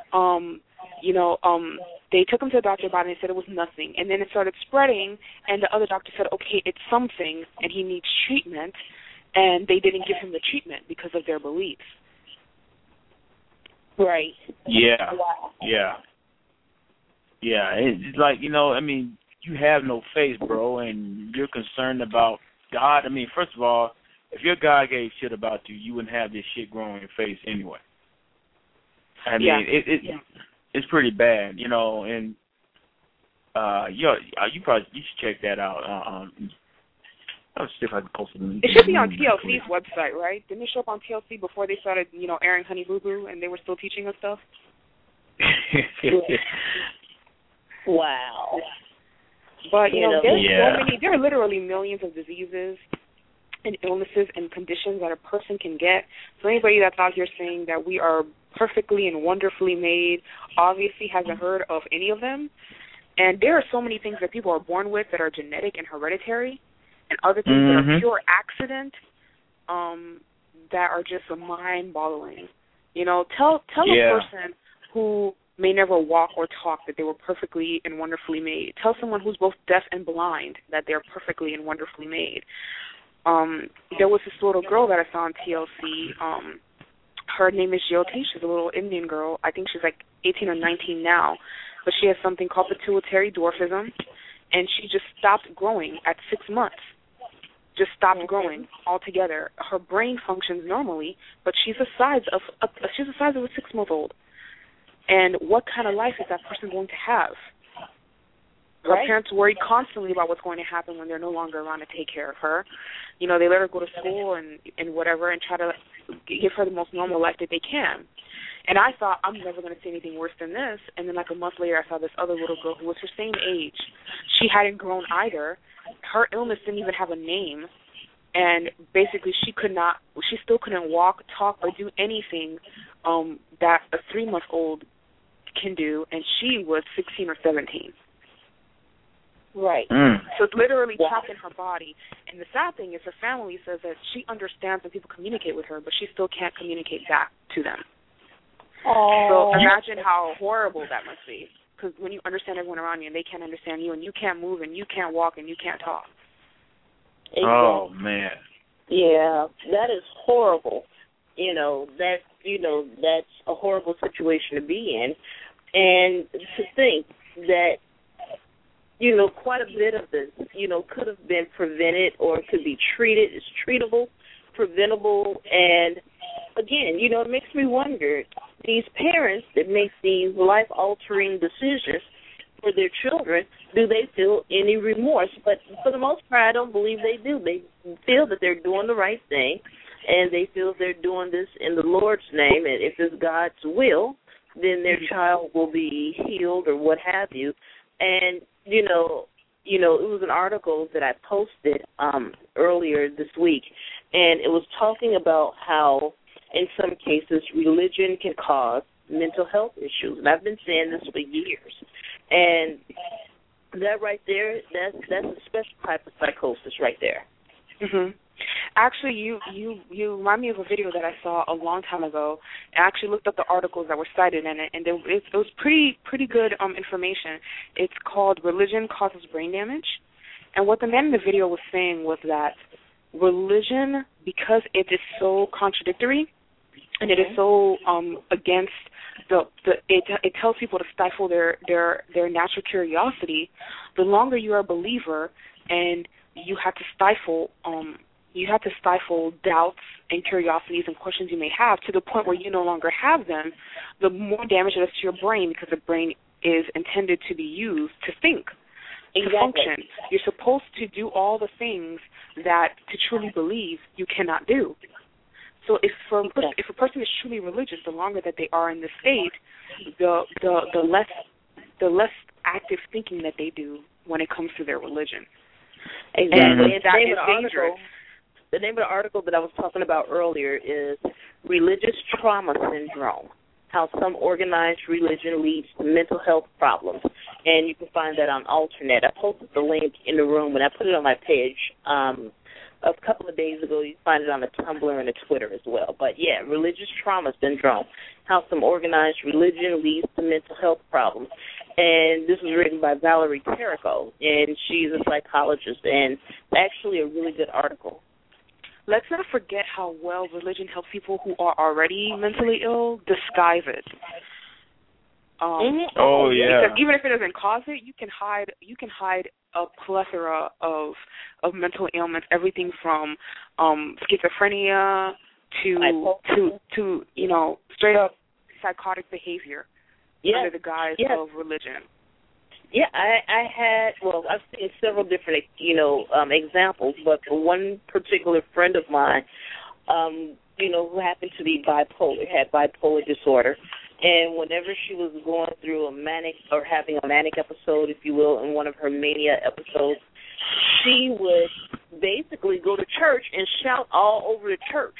they took him to the doctor about it and said it was nothing. And then it started spreading, and the other doctor said, okay, it's something, and he needs treatment. And they didn't give him the treatment because of their beliefs. Right. Yeah. Wow. Yeah. It's like, you know, I mean, you have no face, bro, and you're concerned about God. I mean, first of all, if your God gave shit about you, you wouldn't have this shit growing on your face anyway. I mean, it's pretty bad, you know, and you should check that out. Let's see if I can post it. It should be on TLC's website, right? Didn't it show up on TLC before they started, you know, airing Honey Boo Boo, and they were still teaching us stuff? Wow. But, you know, there's so many, there are literally millions of diseases and illnesses and conditions that a person can get. So anybody that's out here saying that we are perfectly and wonderfully made obviously hasn't heard of any of them. And there are so many things that people are born with that are genetic and hereditary, and other things that are pure accident, that are just mind-boggling. You know, tell a person who may never walk or talk that they were perfectly and wonderfully made. Tell someone who's both deaf and blind that they're perfectly and wonderfully made. There was this little girl that I saw on TLC. Her name is Jyoti. She's a little Indian girl. I think she's like 18 or 19 now. But she has something called pituitary dwarfism, and she just stopped growing at 6 months. Just stopped growing altogether. Her brain functions normally, but she's the size of a 6-month-old. And what kind of life is that person going to have? Her parents worry constantly about what's going to happen when they're no longer around to take care of her. You know, they let her go to school and whatever, and try to give her the most normal life that they can. And I thought, I'm never going to see anything worse than this. And then like a month later, I saw this other little girl who was her same age. She hadn't grown either. Her illness didn't even have a name. And basically she still couldn't walk, talk, or do anything that a 3-month-old can do. And she was 16 or 17. Right. So it's literally trapped in her body. And the sad thing is her family says that she understands when people communicate with her, but she still can't communicate back to them. So imagine how horrible that must be. Because when you understand everyone around you and they can't understand you and you can't move and you can't walk and you can't talk. Exactly. Oh, man. Yeah, that is horrible. That's a horrible situation to be in. And to think that, quite a bit of this, could have been prevented or could be treated. It's treatable, preventable, and again, it makes me wonder, these parents that make these life-altering decisions for their children, do they feel any remorse? But for the most part, I don't believe they do. They feel that they're doing the right thing, and they feel they're doing this in the Lord's name, and if it's God's will, then their child will be healed or what have you. And, it was an article that I posted earlier this week, and it was talking about how, in some cases, religion can cause mental health issues. And I've been saying this for years. And that right there, that's a special type of psychosis right there. Mm-hmm. Actually, you remind me of a video that I saw a long time ago. I actually looked up the articles that were cited in it, and it was pretty good information. It's called Religion Causes Brain Damage. And what the man in the video was saying was that religion, because it is so contradictory, and it is so against it tells people to stifle their natural curiosity. The longer you are a believer, and you have to stifle doubts and curiosities and questions you may have to the point where you no longer have them, the more damage it does to your brain, because the brain is intended to be used to think, to function. You're supposed to do all the things that to truly believe you cannot do. So if a person is truly religious, the longer that they are in this state, the less active thinking that they do when it comes to their religion. Exactly. And that is dangerous. The name of the article that I was talking about earlier is Religious Trauma Syndrome, How Some Organized Religion Leads to Mental Health Problems. And you can find that on Alternet. I posted the link in the room, and I put it on my page a couple of days ago. You can find it on the Tumblr and the Twitter as well. But, yeah, Religious Trauma Syndrome, How Some Organized Religion Leads to Mental Health Problems. And this was written by Valerie Terrico, and she's a psychologist, and actually a really good article. Let's not forget how well religion helps people who are already mentally ill disguise it. Oh yeah. Because even if it doesn't cause it, you can hide a plethora of mental ailments, everything from schizophrenia to straight up psychotic behavior under the guise of religion. Yeah, I've seen several different, examples, but for one particular friend of mine, who happened to be had bipolar disorder, and whenever she was going through having a manic episode, if you will, in one of her mania episodes, she would basically go to church and shout all over the church.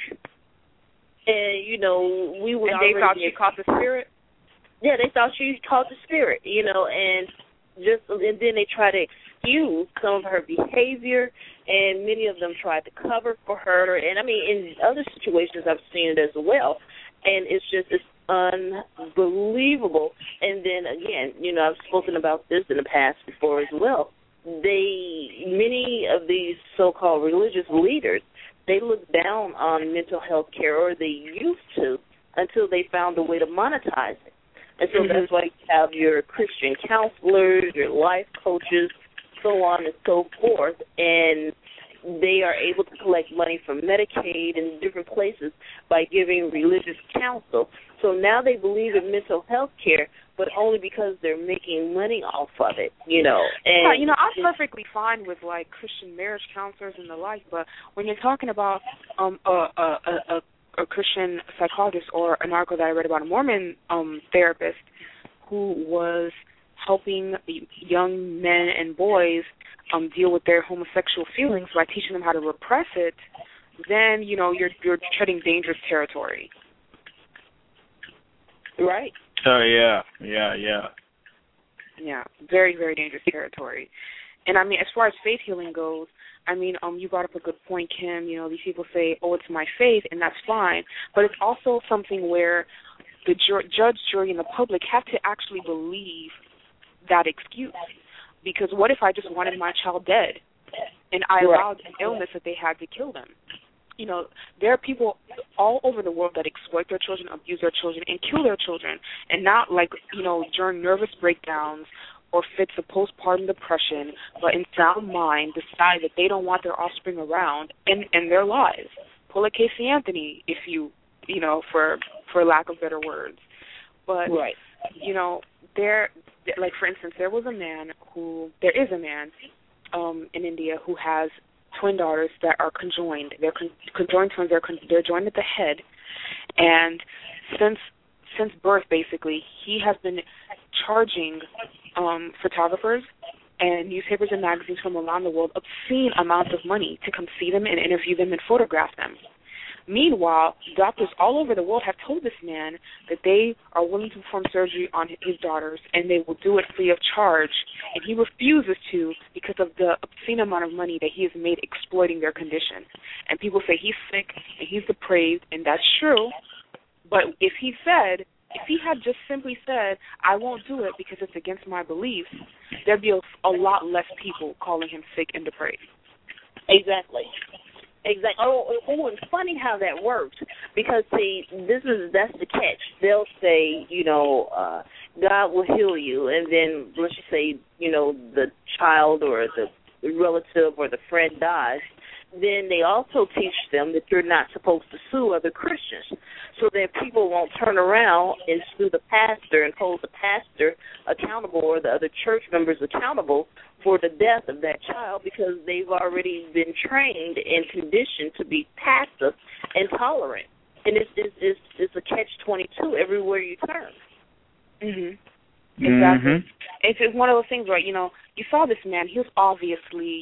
And, we would And they thought she caught the spirit? Yeah, they thought she caught the spirit, and and then they try to excuse some of her behavior, and many of them tried to cover for her. And I mean, in other situations, I've seen it as well. And it's unbelievable. And then again, I've spoken about this in the past before as well. Many of these so-called religious leaders, they look down on mental health care, or they used to, until they found a way to monetize it. And so that's why you have your Christian counselors, your life coaches, so on and so forth, and they are able to collect money from Medicaid and different places by giving religious counsel. So now they believe in mental health care, but only because they're making money off of it, And I'm perfectly fine with like Christian marriage counselors and the like, but when you're talking about a Christian psychologist, or an article that I read about a Mormon therapist who was helping young men and boys deal with their homosexual feelings by teaching them how to repress it, then you're treading dangerous territory. Right. Oh yeah. Yeah, very, very dangerous territory. And I mean, as far as faith healing goes, I mean, you brought up a good point, Kim. These people say, "Oh, it's my faith," and that's fine. But it's also something where the judge, jury, and the public have to actually believe that excuse. Because what if I just wanted my child dead, and I allowed an illness that they had to kill them? There are people all over the world that exploit their children, abuse their children, and kill their children, and not during nervous breakdowns or fits of postpartum depression, but in sound mind decide that they don't want their offspring around in their lives. Pull a Casey Anthony, if you for lack of better words. But like for instance, there is a man in India who has twin daughters that are conjoined. They're conjoined twins. They're joined at the head, and since birth, basically, he has been charging photographers and newspapers and magazines from around the world obscene amounts of money to come see them and interview them and photograph them. Meanwhile, doctors all over the world have told this man that they are willing to perform surgery on his daughters, and they will do it free of charge, and he refuses to because of the obscene amount of money that he has made exploiting their condition. And people say he's sick and he's depraved, and that's true, but if he had just simply said, "I won't do it because it's against my beliefs," there'd be a lot less people calling him sick and depraved. Exactly. Oh, it's funny how that works, because see, that's the catch. They'll say, God will heal you, and then let's just say, the child or the relative or the friend dies. Then they also teach them that you're not supposed to sue other Christians, so that people won't turn around and sue the pastor and hold the pastor accountable or the other church members accountable for the death of that child, because they've already been trained and conditioned to be passive and tolerant. And it's a catch-22 everywhere you turn. Exactly. It's one of those things where, you saw this man. He was obviously,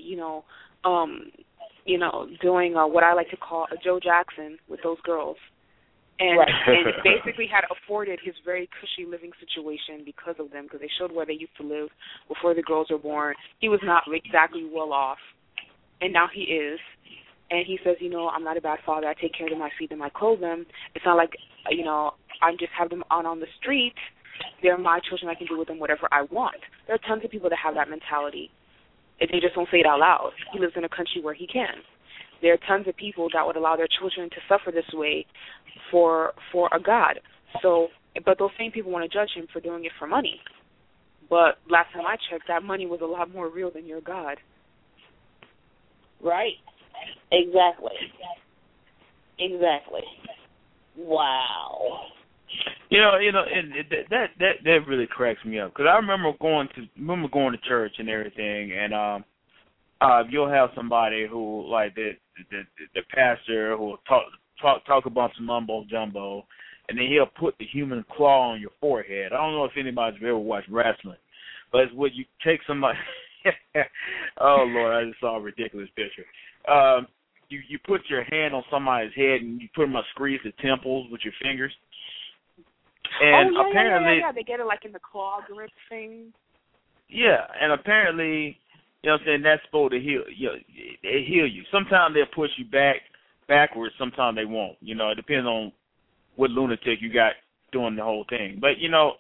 doing what I like to call a Joe Jackson with those girls. And basically had afforded his very cushy living situation because of them, because they showed where they used to live before the girls were born. He was not exactly well off, and now he is. And he says, I'm not a bad father. I take care of them. I feed them. I clothe them. It's not like, I just have them on the street. They're my children. I can do with them whatever I want. There are tons of people that have that mentality. They just don't say it out loud. He lives in a country where he can. There are tons of people that would allow their children to suffer this way for a God. So, but those same people want to judge him for doing it for money. But last time I checked, that money was a lot more real than your God. Right. Exactly. Wow. That really cracks me up, because I remember going to church and everything, and you'll have somebody who, like the pastor, who will talk about some mumbo jumbo, and then he'll put the human claw on your forehead. I don't know if anybody's ever watched wrestling, but it's when you take somebody. Oh Lord, I just saw a ridiculous picture. You put your hand on somebody's head and you put them squeeze the temples with your fingers. And apparently, they get it like in the claw grip thing. Yeah, and apparently, you know what I'm saying, that's supposed to heal you. Sometimes they'll push you backwards, sometimes they won't. You know, it depends on what lunatic you got doing the whole thing. But,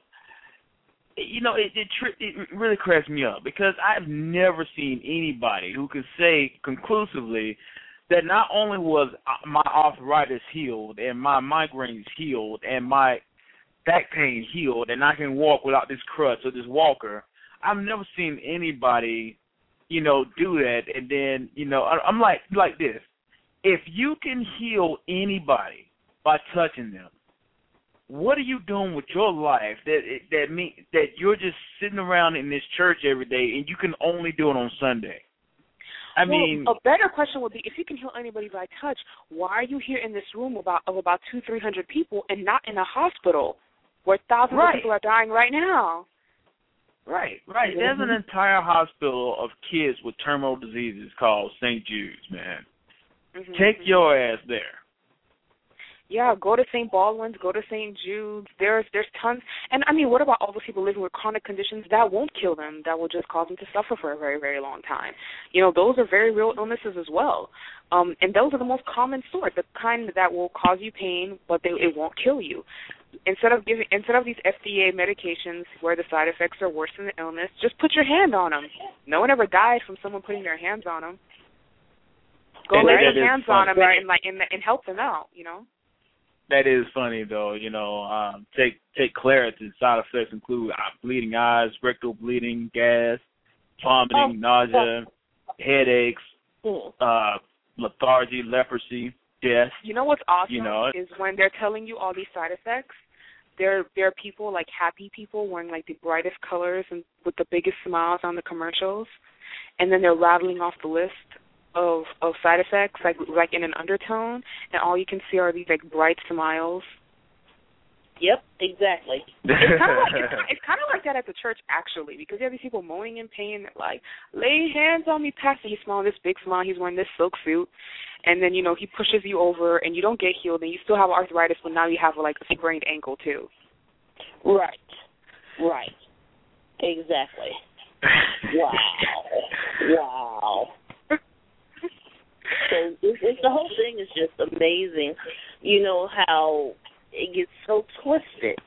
it really cracks me up because I've never seen anybody who could say conclusively that not only was my arthritis healed and my migraines healed and my back pain healed and I can walk without this crutch or this walker. I've never seen anybody, do that. And then, I'm like this. If you can heal anybody by touching them, what are you doing with your life that means that you're just sitting around in this church every day and you can only do it on Sunday? I mean, a better question would be, if you can heal anybody by touch, why are you here in this room of about 200-300 people and not in a hospital where thousands of people are dying right now? Right. There's an entire hospital of kids with terminal diseases called St. Jude's, man. Mm-hmm. Take your ass there. Yeah, go to St. Baldwin's, go to St. Jude's. There's tons. And, I mean, what about all those people living with chronic conditions that won't kill them, that will just cause them to suffer for a very, very long time? Those are very real illnesses as well. And those are the most common sort, the kind that will cause you pain, but it won't kill you. Instead of these FDA medications where the side effects are worse than the illness, just put your hand on them. No one ever died from someone putting their hands on them. Go lay your hands on them and help them out, That is funny, though. Take Claritin. Side effects include bleeding eyes, rectal bleeding, gas, vomiting, nausea, headaches, lethargy, leprosy, death. You know what's awesome is when they're telling you all these side effects, there are people, like happy people, wearing like the brightest colors and with the biggest smiles on the commercials, and then they're rattling off the list of side effects, like in an undertone, and all you can see are these like bright smiles. Yep, exactly. It's kind of like that at the church, actually, because you have these people moaning in pain, like, lay hands on me, Pastor. He's smiling this big smile. He's wearing this silk suit, and then he pushes you over, and you don't get healed, and you still have arthritis, but now you have like a sprained ankle too. Right. Exactly. Wow. So the whole thing is just amazing. How it gets so twisted.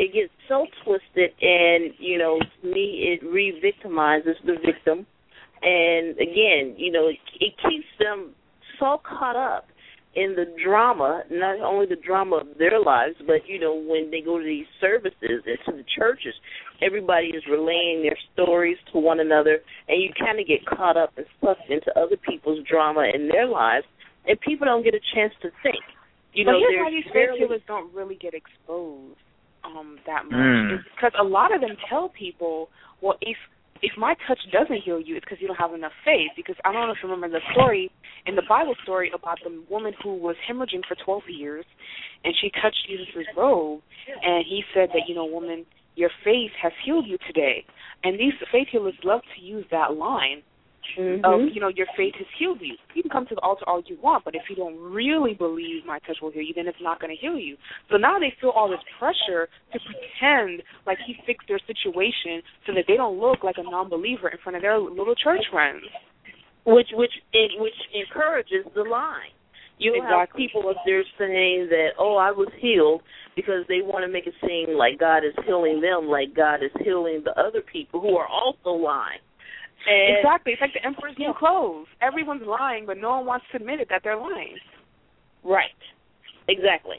And, to me, it re-victimizes the victim. And, again, it keeps them so caught up in the drama, not only the drama of their lives, but, when they go to these services and to the churches, everybody is relaying their stories to one another, and you kind of get caught up and sucked into other people's drama in their lives, and people don't get a chance to think. Here's why these faith healers don't really get exposed that much. It's because a lot of them tell people, well, if my touch doesn't heal you, it's because you don't have enough faith. Because I don't know if you remember the story, in the Bible story about the woman who was hemorrhaging for 12 years, and she touched Jesus' robe, and he said that, woman, your faith has healed you today. And these faith healers love to use that line of, your faith has healed you. You can come to the altar all you want, but if you don't really believe my touch will heal you, then it's not going to heal you. So now they feel all this pressure to pretend like he fixed their situation so that they don't look like a non-believer in front of their little church friends. Which encourages the lie. You have people up there saying that, I was healed, because they want to make it seem like God is healing them, like God is healing the other people who are also lying. And exactly. It's like the emperor's new clothes. Everyone's lying, but no one wants to admit it that they're lying. Right. Exactly.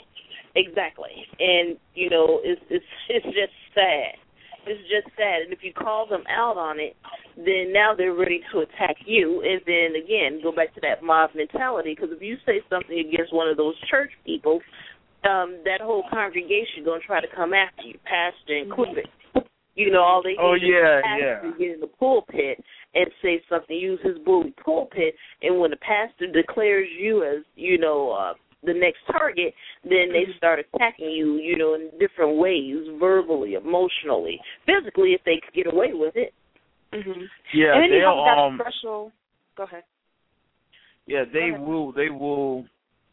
And, it's just sad. It's just sad. And if you call them out on it, then now they're ready to attack you. And then, again, go back to that mob mentality, because if you say something against one of those church people, that whole congregation going to try to come after you, pastor, and quit it. All they need is to get in the pulpit and say something, use his bully pulpit, and when the pastor declares you as, the next target, then they start attacking you, in different ways, verbally, emotionally, physically, if they could get away with it. Mm-hmm. Yeah, and then you have that special. Go ahead. Yeah, they will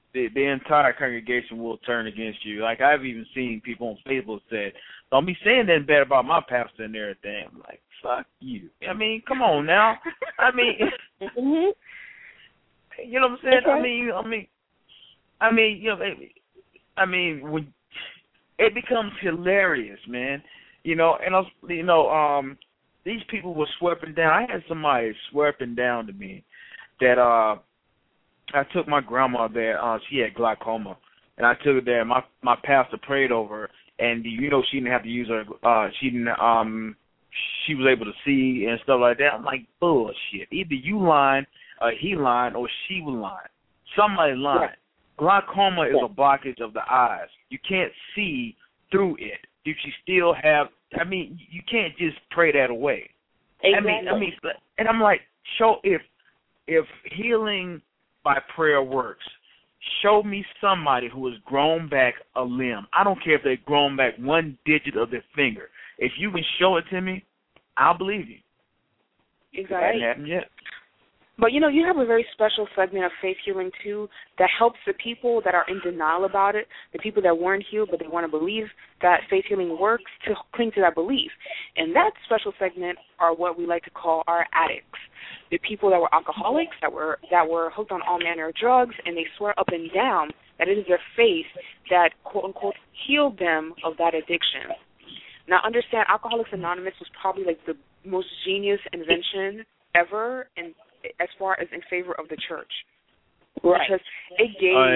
the entire congregation will turn against you. Like, I've even seen people on Facebook say, don't be saying that bad about my pastor and everything. I'm like, fuck you. I mean, come on now. I mean, you know what I'm saying? Okay. I mean, you know, when it becomes hilarious, man. You know, and these people were sweeping down. I had somebody sweeping down to me that I took my grandma there. She had glaucoma, and I took her there. My pastor prayed over her, and you know, she didn't have to use her. She was able to see and stuff like that. I'm like, bullshit. Either you lying, he lying, or she was lying. Somebody lying. Right. Glaucoma is a blockage of the eyes. You can't see through it. You still have. I mean, you can't just pray that away. Exactly. I mean, and I'm like, show if healing by prayer works, show me somebody who has grown back a limb. I don't care if they've grown back one digit of their finger. If you can show it to me, I'll believe you. Exactly. That hasn't happened yet. But, you know, you have a very special segment of faith healing, too, that helps the people that are in denial about it, the people that weren't healed but they want to believe that faith healing works, to cling to that belief. And that special segment are what we like to call our addicts, the people that were alcoholics, that were hooked on all manner of drugs, and they swear up and down that it is their faith that, quote-unquote, healed them of that addiction. Now, understand, Alcoholics Anonymous was probably like the most genius invention ever, and as far as in favor of the church, right? Because it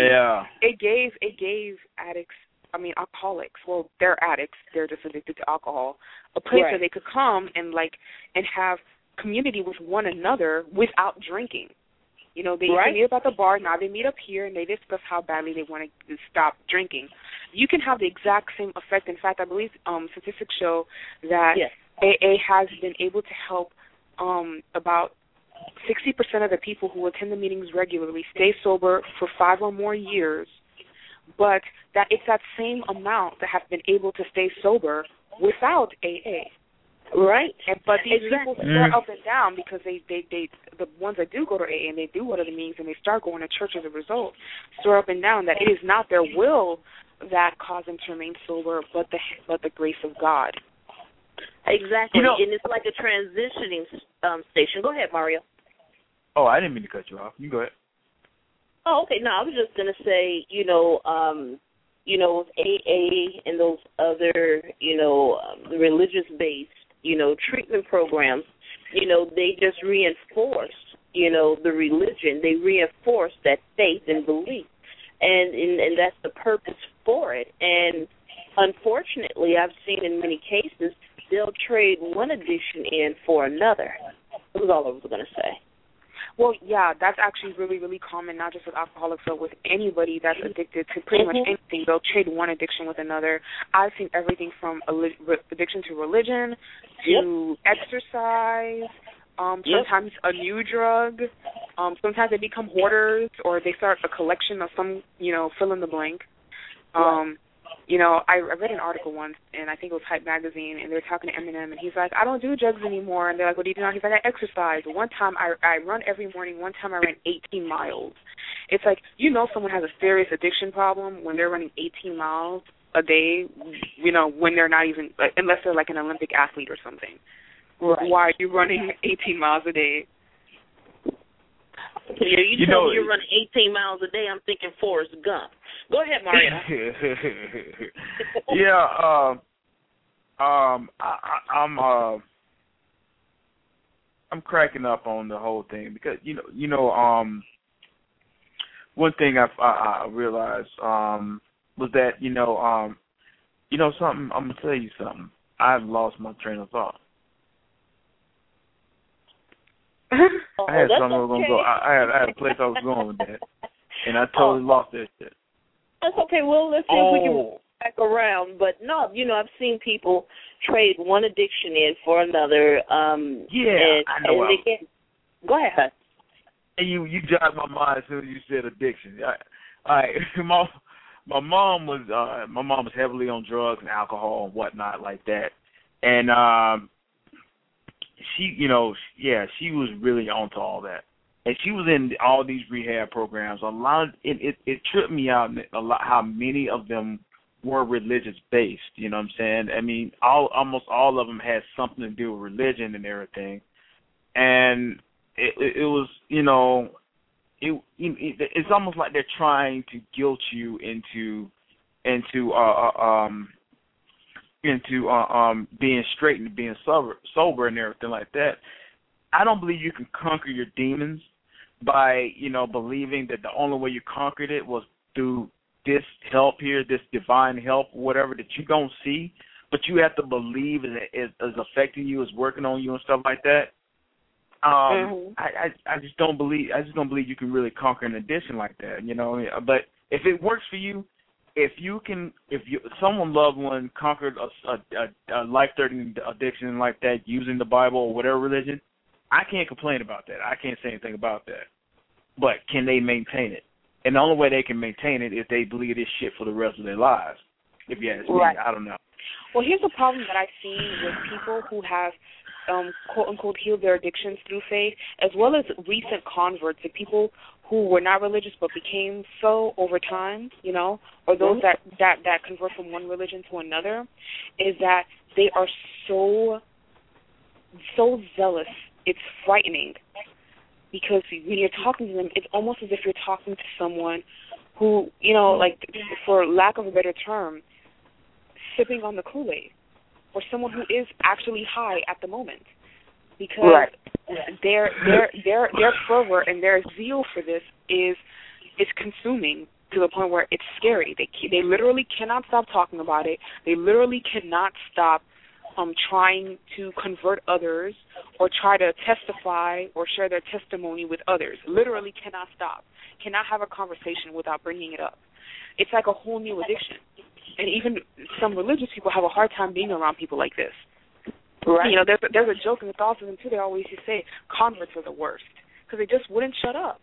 gave addicts, alcoholics. Well, they're addicts; they're just addicted to alcohol. A place where they could come and have community with one another without drinking. You know, they used to meet up at the bar. Now they meet up here and they discuss how badly they want to stop drinking. You can have the exact same effect. In fact, I believe statistics show that AA has been able to help about 60% of the people who attend the meetings regularly stay sober for 5 or more years, but that it's that same amount that have been able to stay sober without AA. Right. But these people swear up and down because they the ones that do go to AA and they do go to the meetings and they start going to church as a result, swear up and down that it is not their will that caused them to remain sober, but the grace of God. Exactly. And it's like a transitioning station. Go ahead, Mario. Oh, I didn't mean to cut you off. You go ahead. Oh, okay. No, I was just going to say, with AA and those other, religious-based, treatment programs, they just reinforce, the religion. They reinforce that faith and belief. And that's the purpose for it. And unfortunately, I've seen in many cases, they'll trade one addiction in for another. That was all I was going to say. Well, yeah, that's actually really, really common, not just with alcoholics, but with anybody that's addicted to pretty much anything. They'll trade one addiction with another. I've seen everything from addiction to religion to exercise, sometimes a new drug. Sometimes they become hoarders or they start a collection of some, fill in the blank. I read an article once, and I think it was Hype Magazine, and they were talking to Eminem, and he's like, I don't do drugs anymore. And they're like, what do you do now? He's like, I exercise. One time I run every morning. One time I ran 18 miles. It's like, someone has a serious addiction problem when they're running 18 miles a day, when they're not even, unless they're like an Olympic athlete or something. Right. Why are you running 18 miles a day? You tell me you're running 18 miles a day, I'm thinking Forrest Gump. Go ahead, Mario. I'm cracking up on the whole thing because one thing I realized was that something. I'm gonna tell you something. I've lost my train of thought. I had something I was gonna go. I had a place I was going with that, and I totally lost that shit. That's okay. Well, let's see if we can back around. But no, I've seen people trade one addiction in for another. I know. Go ahead. And you jogged my mind as soon as you said addiction. My mom was heavily on drugs and alcohol and whatnot like that, and she was really onto all that. and she was in all these rehab programs. A lot of it tripped me out a lot how many of them were religious based. You know what I'm saying? I mean, almost all of them had something to do with religion and everything, and it was, you know, it's almost like they're trying to guilt you into being straight and being sober and everything like that. I don't believe you can conquer your demons by, you know, believing that the only way you conquered it was through this help here, this divine help, whatever that you don't see, but you have to believe it is affecting you, is working on you and stuff like that. I just don't believe you can really conquer an addiction like that, you know. But if it works for you, if someone loved one conquered a life-threatening addiction like that using the Bible or whatever religion, I can't complain about that. I can't say anything about that. But can they maintain it? And the only way they can maintain it is they believe this shit for the rest of their lives. If you ask me, I don't know. Well, here's the problem that I've seen with people who have quote-unquote healed their addictions through faith, as well as recent converts, the people who were not religious but became so over time, you know, or those that convert from one religion to another, is that they are so zealous. It's frightening. Because when you're talking to them, it's almost as if you're talking to someone who, you know, like, for lack of a better term, sipping on the Kool-Aid, or someone who is actually high at the moment. Because their fervor and their zeal for this is consuming to the point where it's scary. They literally cannot stop talking about it. They literally cannot stop trying to convert others or try to testify or share their testimony with others. Literally cannot stop. Cannot have a conversation without bringing it up. It's like a whole new addiction. And even some religious people have a hard time being around people like this. Right. You know, there's a joke in Catholicism, too. They always used to say converts are the worst because they just wouldn't shut up.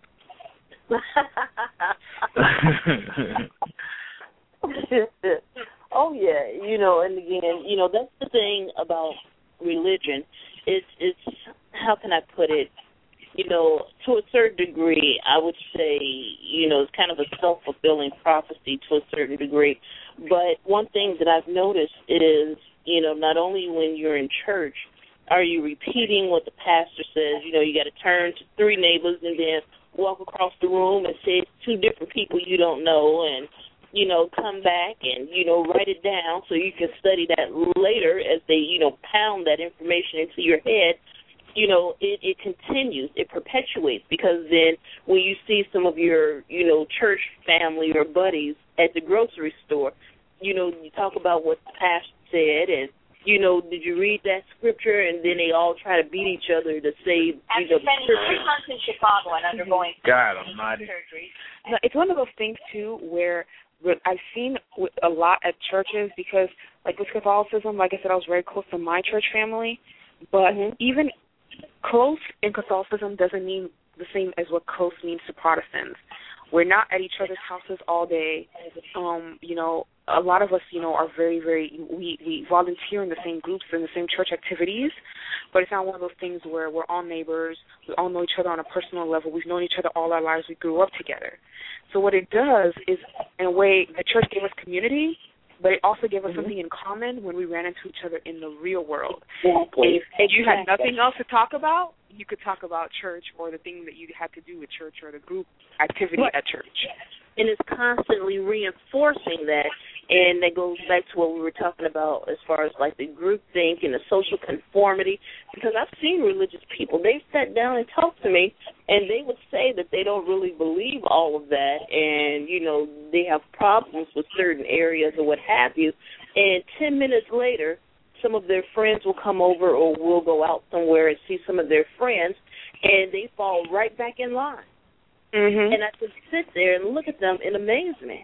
Oh, yeah, you know, and again, you know, that's the thing about religion. It's how can I put it, you know, to a certain degree, I would say, you know, it's kind of a self-fulfilling prophecy to a certain degree. But one thing that I've noticed is, you know, not only when you're in church are you repeating what the pastor says, you know, you got to turn to three neighbors and then walk across the room and say it's two different people you don't know, and you know, come back and, you know, write it down so you can study that later as they, you know, pound that information into your head. You know, it continues, it perpetuates, because then when you see some of your, you know, church family or buddies at the grocery store, you know, you talk about what the pastor said and, you know, did you read that scripture? And then they all try to beat each other to say, you know, spending 3 months in Chicago and undergoing surgery. No, it's one of those things, too, where I've seen a lot at churches because, like with Catholicism, like I said, I was very close to my church family. But even close in Catholicism doesn't mean the same as what close means to Protestants. We're not at each other's houses all day. You know, a lot of us, you know, are very, very, we volunteer in the same groups, in the same church activities, but it's not one of those things where we're all neighbors, we all know each other on a personal level, we've known each other all our lives, we grew up together. So what it does is, in a way, the church gave us community, but it also gave us something in common when we ran into each other in the real world. If you had nothing else to talk about, you could talk about church or the thing that you had to do with church or the group activity at church. And it's constantly reinforcing that, and that goes back to what we were talking about as far as like the group think and the social conformity, because I've seen religious people, they've sat down and talked to me, and they would say that they don't really believe all of that, and, you know, they have problems with certain areas or what have you, and 10 minutes later, some of their friends will come over or we'll go out somewhere and see some of their friends, and they fall right back in line. And I just sit there and look at them in amazement.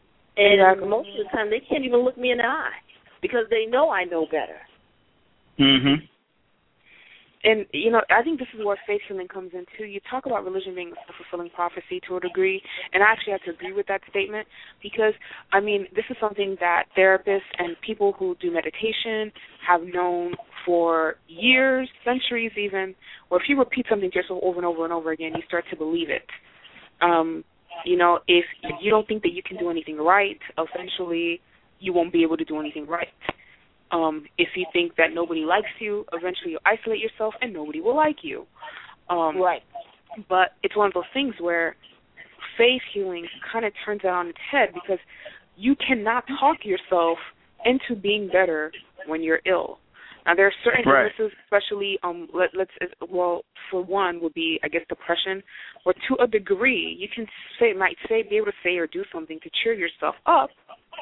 And most of the time, they can't even look me in the eye because they know I know better. And, you know, I think this is where faith healing comes in, too. You talk about religion being a fulfilling prophecy to a degree, and I actually have to agree with that statement because, I mean, this is something that therapists and people who do meditation have known for years, centuries even, where if you repeat something to yourself over and over and over again, you start to believe it. You know, if you don't think that you can do anything right, eventually you won't be able to do anything right. If you think that nobody likes you, eventually you'll isolate yourself and nobody will like you. Right. But it's one of those things where faith healing kind of turns it on its head because you cannot talk yourself into being better when you're ill. Now, there are certain illnesses, especially, for one would be, I guess, depression, where to a degree you can be able to say or do something to cheer yourself up,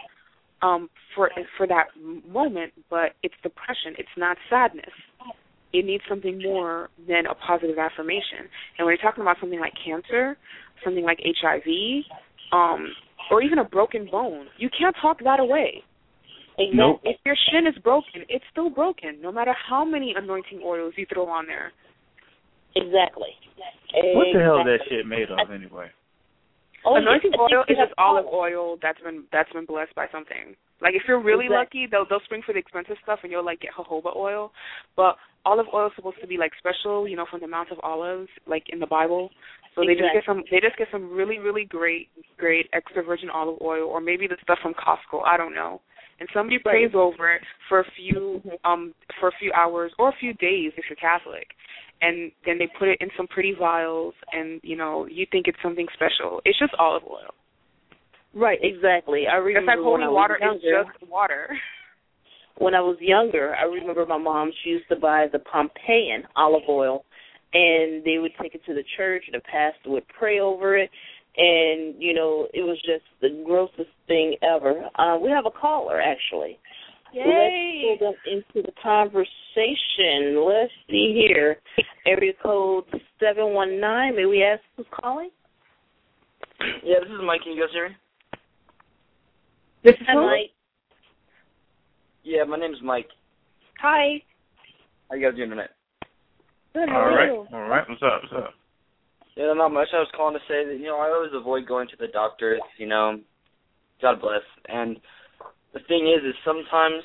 for that moment, but it's depression. It's not sadness. It needs something more than a positive affirmation. And when you're talking about something like cancer, something like HIV, or even a broken bone, you can't talk that away. Nope. If your shin is broken, it's still broken, no matter how many anointing oils you throw on there. Exactly. What the hell is that shit made of anyway? Anointing oil is just olive oil that's been blessed by something. Like if you're really lucky, they'll spring for the expensive stuff and you'll like get jojoba oil. But olive oil is supposed to be like special, you know, from the Mount of Olives, like in the Bible. So they just get some really, really great extra virgin olive oil, or maybe the stuff from Costco. I don't know. And somebody prays over it for a few hours or a few days if you're Catholic. And then they put it in some pretty vials, and, you know, you think it's something special. It's just olive oil. Right, exactly. I remember it's like holy water is just water. When I was younger, I remember my mom, she used to buy the Pompeian olive oil, and they would take it to the church, and the pastor would pray over it, and, you know, it was just the grossest thing ever. We have a caller, actually. Yay. Let's pull them into the conversation. Let's see here. Area code 719. May we ask who's calling? Yeah, this is Mike. Can you guys hear me? This is Mike. Yeah, my name is Mike. Hi. How you guys doing tonight? Good, how are you? All right. What's up? Yeah, not much. I was calling to say that, you know, I always avoid going to the doctors, you know, God bless. And the thing is sometimes,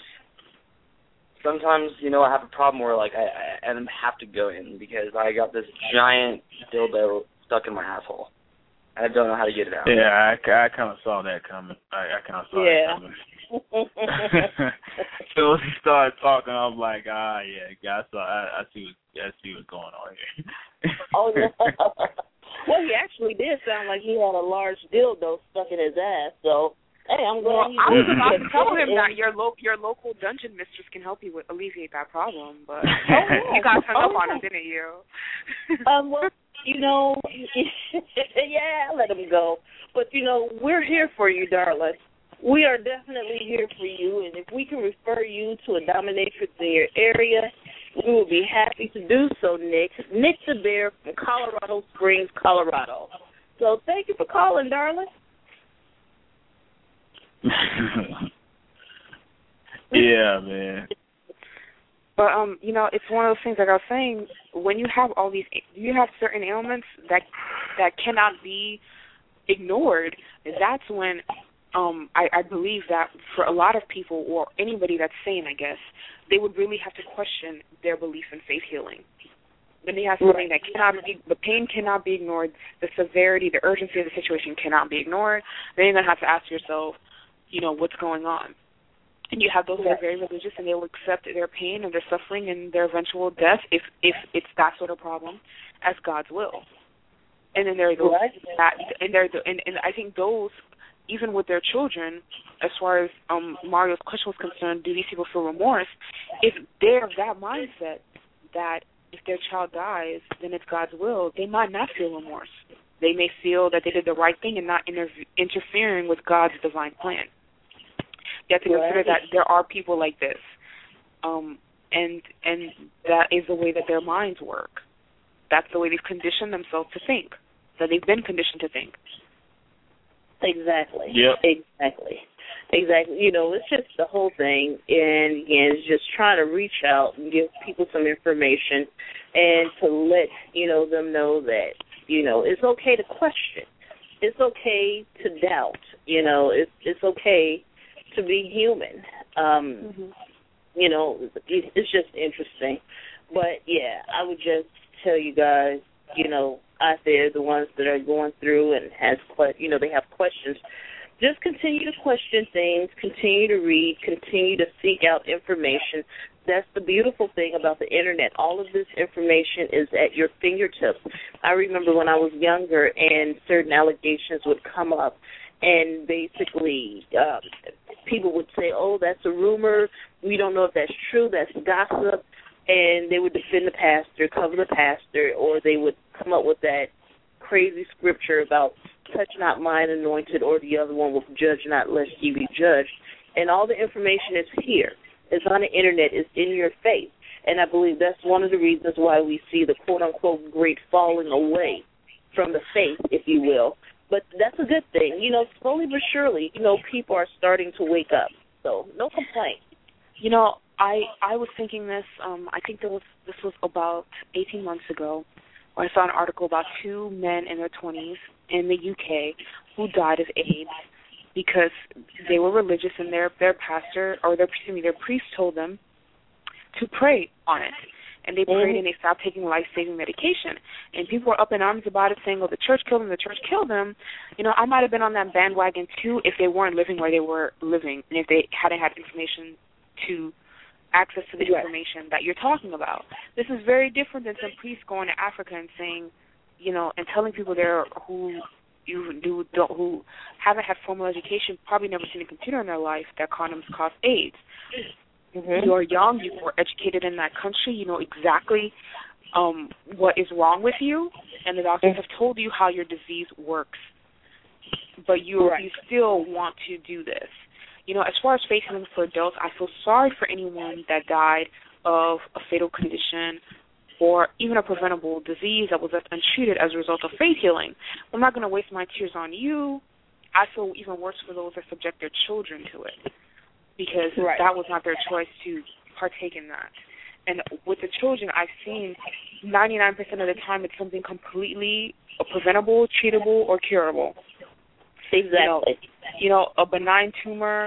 you know, I have a problem where, like, I have to go in because I got this giant dildo stuck in my asshole. I don't know how to get it out. Yeah, I kind of saw that coming. I kind of saw that coming. So when he started talking, I was like, I see what's going on here. Oh, no. Well, he actually did sound like he had a large dildo stuck in his ass, so... Hey, I'm glad I was about to tell him that your local dungeon mistress can help you alleviate that problem, but you got hung up on him, didn't you? Well, you know, yeah, let him go. But, you know, we're here for you, darling. We are definitely here for you, and if we can refer you to a dominatrix in your area, we will be happy to do so, Nick. Nick the Bear from Colorado Springs, Colorado. So thank you for calling, darling. Yeah, man. But you know, it's one of those things. Like I was saying, when you have you have certain ailments that cannot be ignored. That's when I believe that for a lot of people or anybody that's sane, I guess, they would really have to question their belief in faith healing. When they have something that the pain cannot be ignored, the severity, the urgency of the situation cannot be ignored, then you're gonna have to ask yourself, you know, what's going on. And you have those that are very religious and they will accept their pain and their suffering and their eventual death if it's that sort of problem as God's will. And then there are those and I think those, even with their children, as far as Mario's question was concerned, do these people feel remorse? If they're of that mindset that if their child dies, then it's God's will, they might not feel remorse. They may feel that they did the right thing and not interfering with God's divine plan. You have to consider that there are people like this, and that is the way that their minds work. That's the way they've conditioned themselves to think, that they've been conditioned to think. Exactly. Yep. Exactly. Exactly. You know, it's just the whole thing, and again, it's just trying to reach out and give people some information, and to let them know that it's okay to question, it's okay to doubt. It's okay to be human. It's just interesting. But yeah, I would just tell you guys, out there, the ones that are going through and they have questions. Just continue to question things, continue to read, continue to seek out information. That's the beautiful thing about the Internet. All of this information is at your fingertips. I remember when I was younger and certain allegations would come up, and basically people would say, oh, that's a rumor. We don't know if that's true. That's gossip. And they would defend the pastor, cover the pastor, or they would come up with that crazy scripture about touch not mine anointed, or the other one with judge not lest ye be judged. And all the information is here. It's on the Internet. It's in your face. And I believe that's one of the reasons why we see the quote-unquote great falling away from the faith, if you will. But that's a good thing. Slowly but surely, people are starting to wake up. So no complaint. I was thinking this, I think this was about 18 months ago, where I saw an article about two men in their 20s in the UK who died of AIDS because they were religious and their pastor, or their priest told them to pray on it. And they prayed and they stopped taking life-saving medication. And people were up in arms about it, saying, oh, the church killed them, the church killed them. I might have been on that bandwagon, too, if they weren't living where they were living and if they hadn't had information to access to the information that you're talking about. This is very different than some priests going to Africa and saying, and telling people there who haven't had formal education, probably never seen a computer in their life, that condoms cause AIDS. You're young, you were educated in that country, you know exactly what is wrong with you, and the doctors have told you how your disease works, but you still want to do this. As far as faith healing for adults, I feel sorry for anyone that died of a fatal condition or even a preventable disease that was left untreated as a result of faith healing. I'm not going to waste my tears on you. I feel even worse for those that subject their children to it, because that was not their choice to partake in that. And with the children, I've seen 99% of the time it's something completely preventable, treatable, or curable. Exactly. A benign tumor,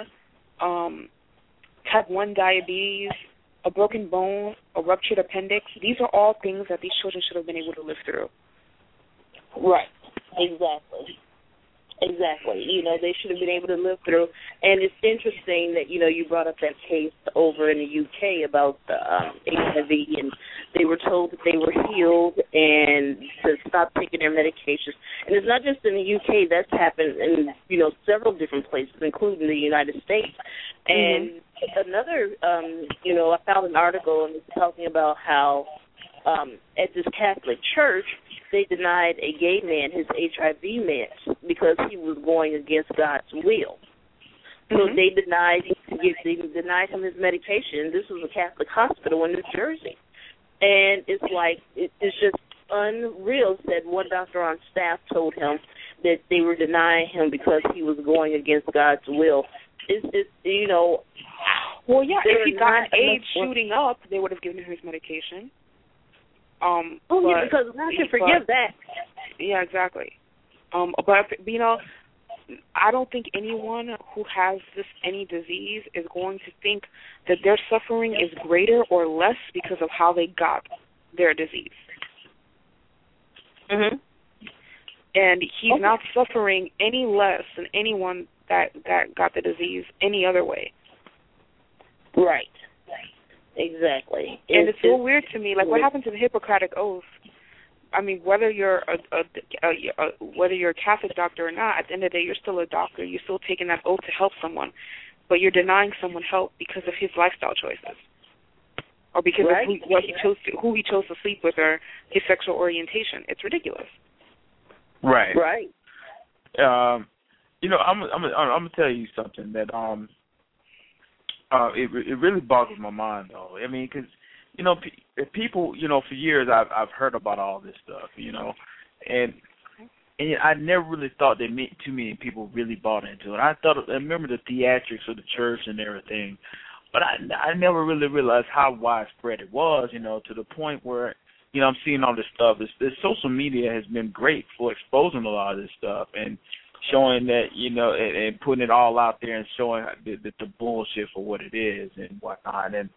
type 1 diabetes, a broken bone, a ruptured appendix. These are all things that these children should have been able to live through. Right. Exactly. They should have been able to live through. And it's interesting that, you brought up that case over in the UK about the HIV, and they were told that they were healed and to stop taking their medications. And it's not just in the UK. That's happened in, several different places, including the United States. And another, I found an article, and it's talking about how at this Catholic church, they denied a gay man his HIV meds because he was going against God's will. So they denied him his medication. This was a Catholic hospital in New Jersey. And it's like, it's just unreal that one doctor on staff told him that they were denying him because he was going against God's will. Well, yeah, if he got AIDS shooting up, they would have given him his medication. Because one can forgive that. Yeah, exactly. But I don't think anyone who has any disease is going to think that their suffering is greater or less because of how they got their disease. And he's not suffering any less than anyone that got the disease any other way. Right. Exactly. And it's so weird to me. Like, what happened to the Hippocratic Oath? I mean, whether you're whether you're a Catholic doctor or not, at the end of the day, you're still a doctor. You're still taking that oath to help someone, but you're denying someone help because of his lifestyle choices, or because of who he chose to sleep with, or his sexual orientation. It's ridiculous. Right. I'm gonna tell you something that it really boggles my mind, though. I mean, because people, for years I've heard about all this stuff, and and I never really thought that too many people really bought into it. I remember the theatrics of the church and everything, but I never really realized how widespread it was, to the point where, I'm seeing all this stuff. This social media has been great for exposing a lot of this stuff and showing that, and putting it all out there and showing the bullshit for what it is and whatnot. And,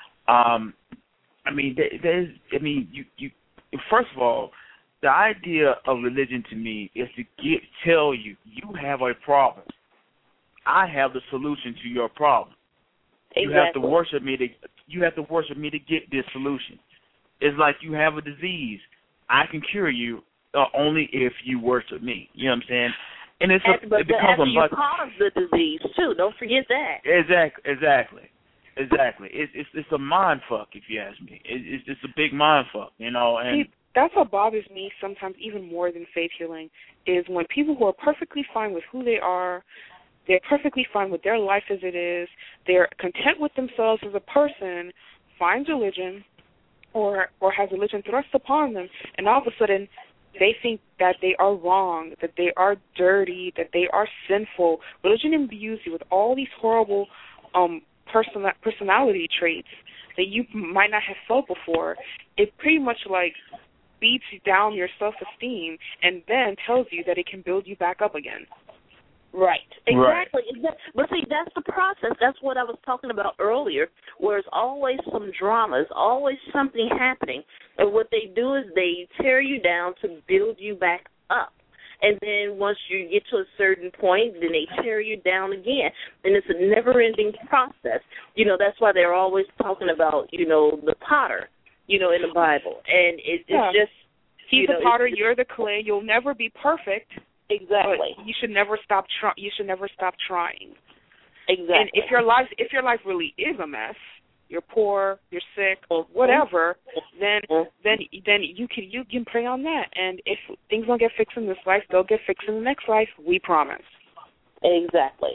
you first of all, the idea of religion to me is to tell you have a problem. I have the solution to your problem. Exactly. You have to worship me to get this solution. It's like you have a disease. I can cure you only if you worship me. You know what I'm saying? And it becomes you cause the disease too. Don't forget that. Exactly. It's a mind fuck, if you ask me. It's just a big mind fuck, And see, that's what bothers me sometimes even more than faith healing is when people who are perfectly fine with who they are, they're perfectly fine with their life as it is, they're content with themselves as a person, finds religion or has religion thrust upon them, and all of a sudden they think that they are wrong, that they are dirty, that they are sinful. Religion imbues you with all these horrible personality traits that you might not have felt before. It pretty much like beats down your self-esteem and then tells you that it can build you back up again. Right. Exactly. Right. But see, that's the process. That's what I was talking about earlier, where it's always some drama. It's always something happening. And what they do is they tear you down to build you back up. And then once you get to a certain point, then they tear you down again. And it's a never-ending process. That's why they're always talking about, the potter, in the Bible. And it's just... He's the potter, you're the clay. You'll never be perfect. Exactly. But you should never stop trying. Exactly. And if your life really is a mess, you're poor, you're sick, or whatever, then you can pray on that. And if things don't get fixed in this life, they'll get fixed in the next life. We promise. Exactly.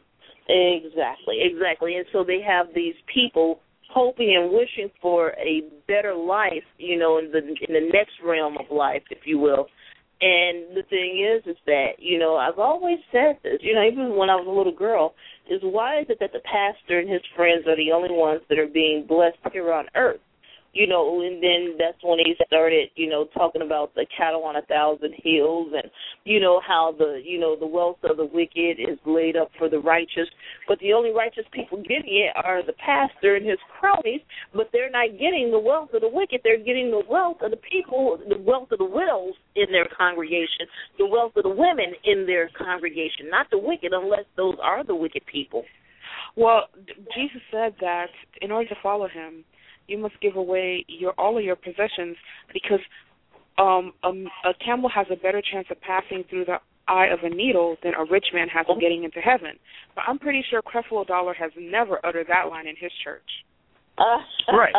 And so they have these people hoping and wishing for a better life, in the next realm of life, if you will. And the thing is that, I've always said this, even when I was a little girl, is why is it that the pastor and his friends are the only ones that are being blessed here on earth? And then that's when he started, talking about the cattle on 1,000 hills and, how the wealth of the wicked is laid up for the righteous. But the only righteous people getting it are the pastor and his cronies, but they're not getting the wealth of the wicked. They're getting the wealth of the people, the wealth of the widows in their congregation, the wealth of the women in their congregation, not the wicked unless those are the wicked people. Well, Jesus said that in order to follow him, you must give away all of your possessions because a camel has a better chance of passing through the eye of a needle than a rich man has of getting into heaven. But I'm pretty sure Creflo Dollar has never uttered that line in his church. Right.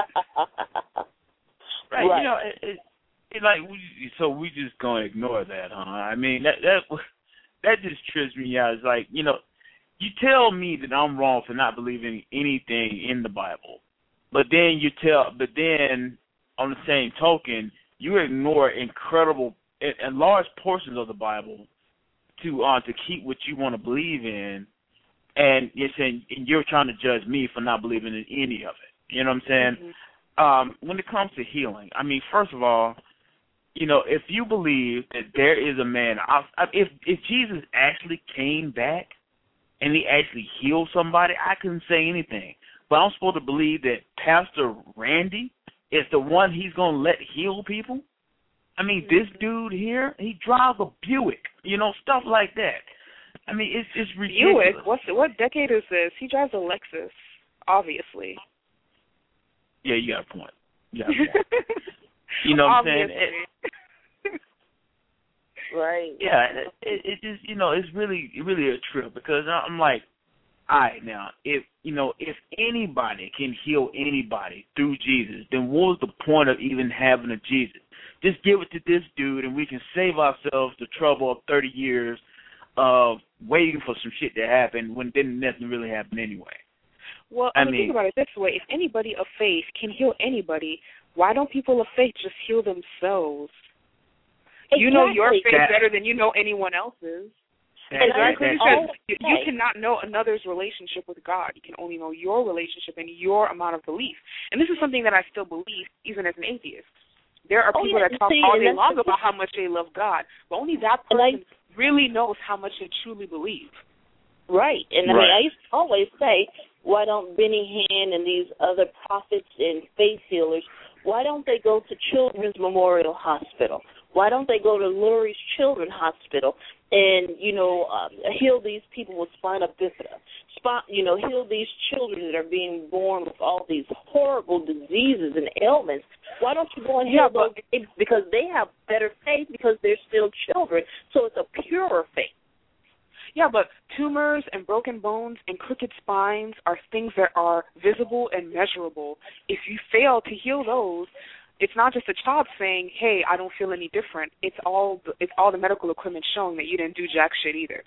Right. So we just gonna ignore that, huh? I mean, that just trips me out. It's like, you tell me that I'm wrong for not believing anything in the Bible. But then on the same token, you ignore incredible and large portions of the Bible to keep what you want to believe in, and you're saying and you're trying to judge me for not believing in any of it. You know what I'm saying? Mm-hmm. When it comes to healing, I mean, first of all, if you believe that there is a man, if Jesus actually came back and he actually healed somebody, I couldn't say anything. But I'm supposed to believe that Pastor Randy is the one he's going to let heal people? I mean, this dude here, he drives a Buick, stuff like that. I mean, it's ridiculous. Buick? What decade is this? He drives a Lexus, obviously. Yeah, you got a point. You know what I'm saying? Right. Yeah, it just, it's really a trip because I'm like, all right, now, if anybody can heal anybody through Jesus, then what was the point of even having a Jesus? Just give it to this dude and we can save ourselves the trouble of 30 years of waiting for some shit to happen when nothing really happened anyway. Well, I mean, think about it this way. If anybody of faith can heal anybody, why don't people of faith just heal themselves? You know your faith That- better than you know anyone else's. Exactly. Because you cannot know another's relationship with God. You can only know your relationship and your amount of belief. And this is something that I still believe, even as an atheist. There are people that talk all day long about how much they love God, but only that person really knows how much they truly believe. Right. And I mean, I used to always say, why don't Benny Hinn and these other prophets and faith healers, why don't they go to Children's Memorial Hospital? Why don't they go to Lurie's Children's Hospital and, heal these people with spina bifida? Heal these children that are being born with all these horrible diseases and ailments. Why don't you go and heal those kids? Because they have better faith because they're still children, so it's a purer faith. Yeah, but tumors and broken bones and crooked spines are things that are visible and measurable. If you fail to heal those, it's not just a child saying, "Hey, I don't feel any different." It's all the medical equipment showing that you didn't do jack shit either.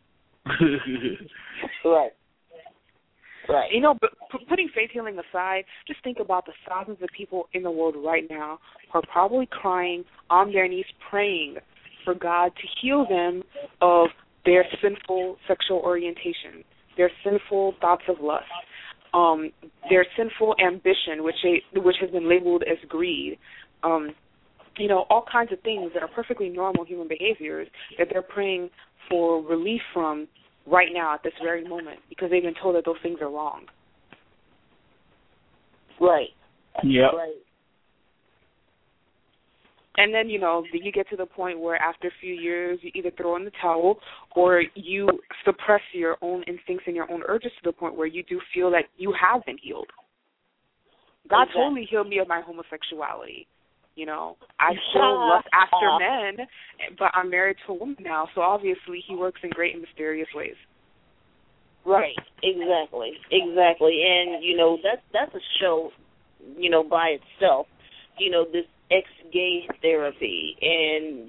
Right. But putting faith healing aside, just think about the thousands of people in the world right now who are probably crying on their knees, praying for God to heal them of their sinful sexual orientation, their sinful thoughts of lust, their sinful ambition, which has been labeled as greed, all kinds of things that are perfectly normal human behaviors that they're praying for relief from right now at this very moment because they've been told that those things are wrong. Right. Yeah. Right. And then, you get to the point where after a few years, you either throw in the towel or you suppress your own instincts and your own urges to the point where you do feel that you have been healed. God totally healed me of my homosexuality. I still lust after men, but I'm married to a woman now, so obviously he works in great and mysterious ways. Right, exactly. And, that's a show, by itself, this ex-gay therapy and,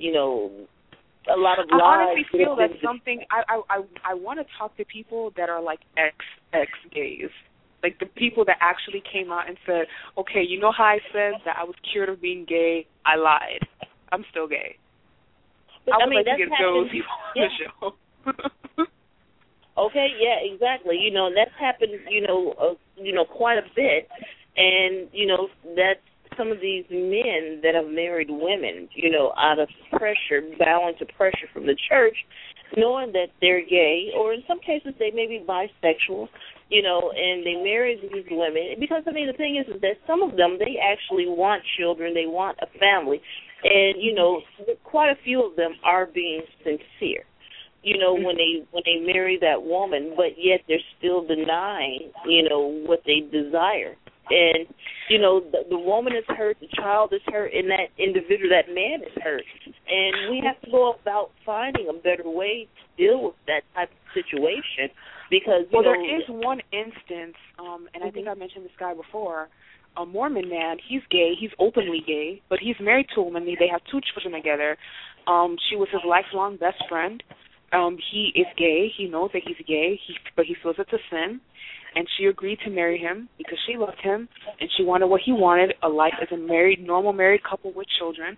a lot of lies. I honestly feel that's something, I want to talk to people that are like ex-gays. Like the people that actually came out and said, okay, you know how I said that I was cured of being gay? I lied. I'm still gay. But, I would like to get those people on the show. Okay, yeah, exactly. That's happened, quite a bit. And, that's some of these men that have married women, out of pressure, bowing to pressure from the church, knowing that they're gay, or in some cases they may be bisexual, and they marry these women. Because, the thing is that some of them, they actually want children, they want a family, and, quite a few of them are being sincere, when they marry that woman, but yet they're still denying, what they desire. And, the woman is hurt, the child is hurt, and that individual, that man is hurt. And we have to go about finding a better way to deal with that type of situation. Because, there is one instance, and I think I mentioned this guy before, a Mormon man. He's gay. He's openly gay, but he's married to a woman. They have 2 children together. She was his lifelong best friend. He is gay. He knows that he's gay, but he feels it's a sin. And she agreed to marry him because she loved him and she wanted what he wanted, a life as a normal married couple with children.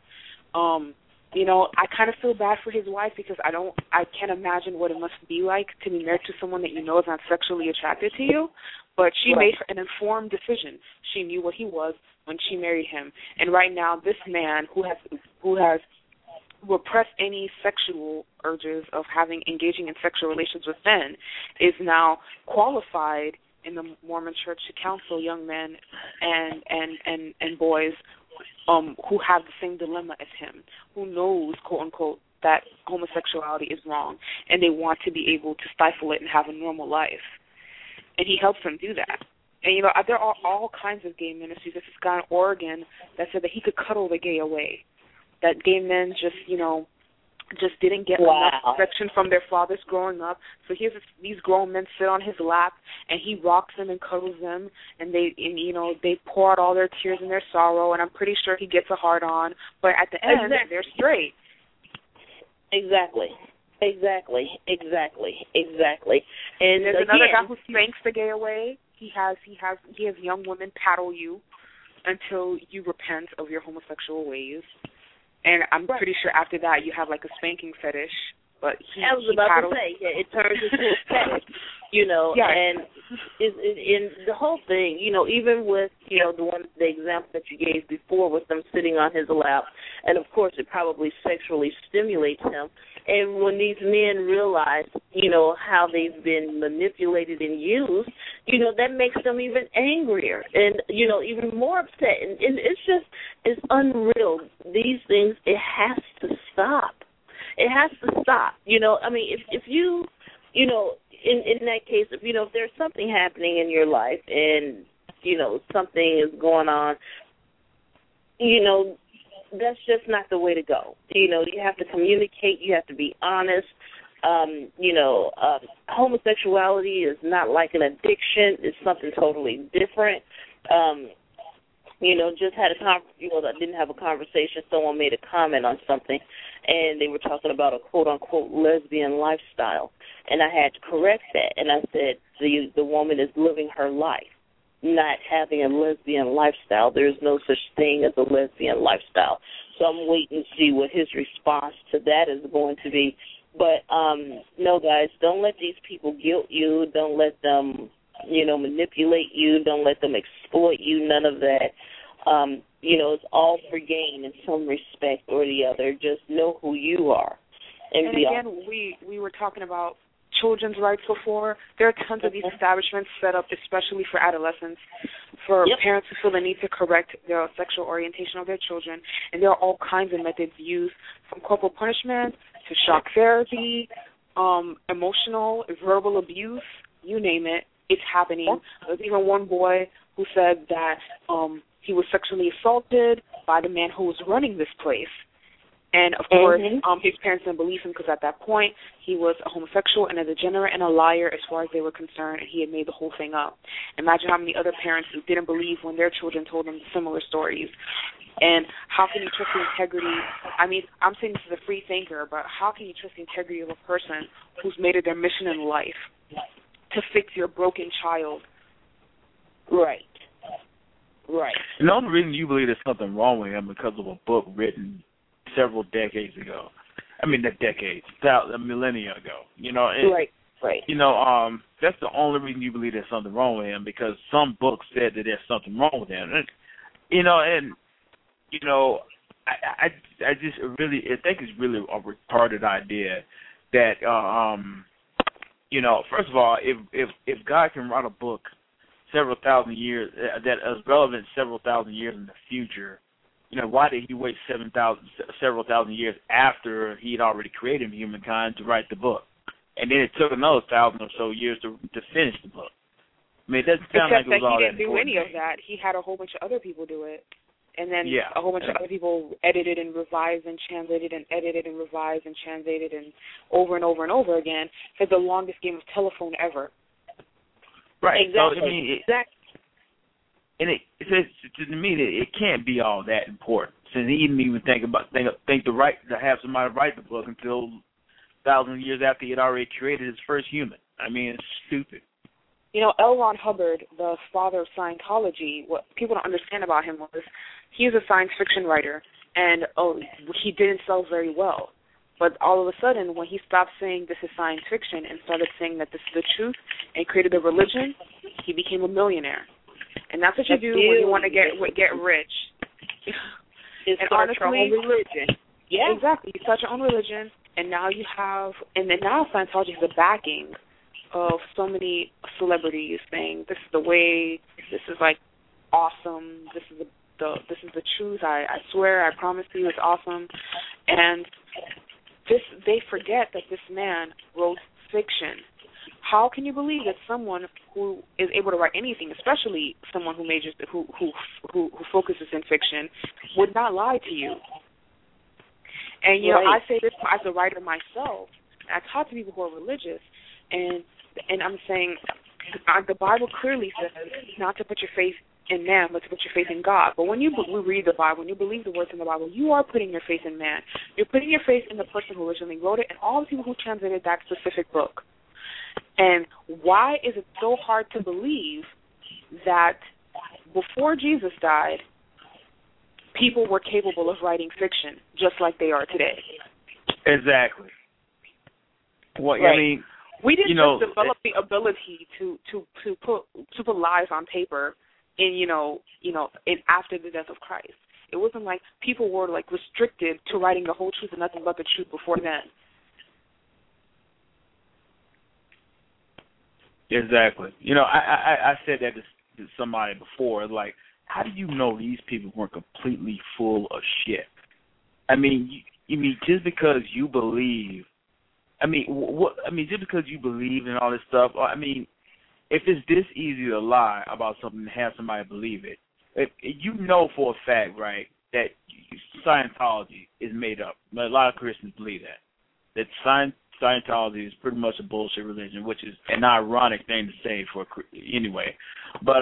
I kind of feel bad for his wife because I can't imagine what it must be like to be married to someone that you know is not sexually attracted to you. But she made an informed decision. She knew what he was when she married him. And right now, this man who has repressed any sexual urges of engaging in sexual relations with men is now qualified in the Mormon Church to counsel young men and boys who have the same dilemma as him, who knows, quote unquote, that homosexuality is wrong, and they want to be able to stifle it and have a normal life. And he helps them do that. And there are all kinds of gay ministries. There's this guy in Oregon that said that he could cuddle the gay away. That gay men just didn't get enough affection from their fathers growing up. So these grown men sit on his lap, and he rocks them and cuddles them, and they pour out all their tears and their sorrow, and I'm pretty sure he gets a hard on. But at the end, they're straight. Exactly. And there's another guy who spanks the gay away. He has young women paddle you until you repent of your homosexual ways. And I'm pretty sure after that you have like a spanking fetish. But I was about to say, it turns into a fetish, yeah. and in the whole thing, even with, the example that you gave before with them sitting on his lap, and of course it probably sexually stimulates him. And when these men realize, how they've been manipulated and used, that makes them even angrier and, even more upset. And it's unreal. These things, it has to stop. It has to stop. I mean, if you, in that case, if there's something happening in your life and, something is going on, that's just not the way to go. You have to communicate. You have to be honest. Homosexuality is not like an addiction. It's something totally different. Just had I didn't have a conversation. Someone made a comment on something, and they were talking about a quote-unquote lesbian lifestyle. And I had to correct that. And I said the woman is living her life, not having a lesbian lifestyle. There's no such thing as a lesbian lifestyle. So I'm waiting to see what his response to that is going to be. But, no, guys, don't let these people guilt you. Don't let them manipulate you. Don't let them exploit you. None of that. It's all for gain in some respect or the other. Just know who you are. And again, we were talking about children's rights before. There are tons of these establishments set up especially for adolescents, for parents who feel the need to correct their sexual orientation of their children. And there are all kinds of methods used, from corporal punishment to shock therapy, emotional, verbal abuse, you name it. It's happening. There's even one boy who said that he was sexually assaulted by the man who was running this place. And, of course, his parents didn't believe him because at that point he was a homosexual and a degenerate and a liar as far as they were concerned, and he had made the whole thing up. Imagine how many other parents who didn't believe when their children told them similar stories. And how can you trust the integrity? I mean, I'm saying this as a free thinker, but how can you trust the integrity of a person who's made it their mission in life to fix your broken child? Right. And the only reason you believe there's something wrong with him because of a book written several decades ago. I mean, not decades, a millennia ago. Right. That's the only reason you believe there's something wrong with him, because some books said that there's something wrong with him. I just really think it's really a retarded idea that first of all, if God can write a book several thousand years that is relevant several thousand years in the future, why did he wait several thousand years after he had already created humankind to write the book? And then it took another 1,000 or so years to finish the book. I mean, it doesn't sound like it was all that important. Except that he didn't do any of that. He had a whole bunch of other people do it. And then a whole bunch of other people edited and revised and translated and edited and revised and translated and over and over and over again. It's the longest game of telephone ever. Right. Exactly. So, I mean, and it says to me that it can't be all that important. Since he didn't even think to have somebody write the book until 1,000 years after he had already created his first human. I mean, it's stupid. L. Ron Hubbard, the father of Scientology, what people don't understand about him was he's a science fiction writer, and he didn't sell very well. But all of a sudden, when he stopped saying this is science fiction and started saying that this is the truth and created a religion, he became a millionaire. And that's what you do when you want to get rich. It's and honestly, your own religion. Yeah, exactly. You start your own religion, and now you have, and then now Scientology has the backing of so many celebrities saying this is the way, this is like awesome, this is the truth. I swear, I promise you, it's awesome. And they forget that this man wrote fiction. How can you believe that someone who is able to write anything, especially someone who majors who focuses in fiction, would not lie to you? And I say this as a writer myself. I talk to people who are religious, and I'm saying the Bible clearly says not to put your faith in man, but to put your faith in God. But when you read the Bible, when you believe the words in the Bible, you are putting your faith in man. You're putting your faith in the person who originally wrote it and all the people who translated that specific book. And why is it so hard to believe that before Jesus died, people were capable of writing fiction just like they are today. Exactly. Well, right. I mean, we didn't just develop the ability to put lies on paper in after the death of Christ. It wasn't like people were like restricted to writing the whole truth and nothing but the truth before then. Exactly. I said that to somebody before. Like, how do you know these people weren't completely full of shit? I mean, just because you believe. Just because you believe in all this stuff. I mean, if it's this easy to lie about something and have somebody believe it, you know for a fact, right, that Scientology is made up. A lot of Christians believe that Scientology is pretty much a bullshit religion, which is an ironic thing to say anyway. But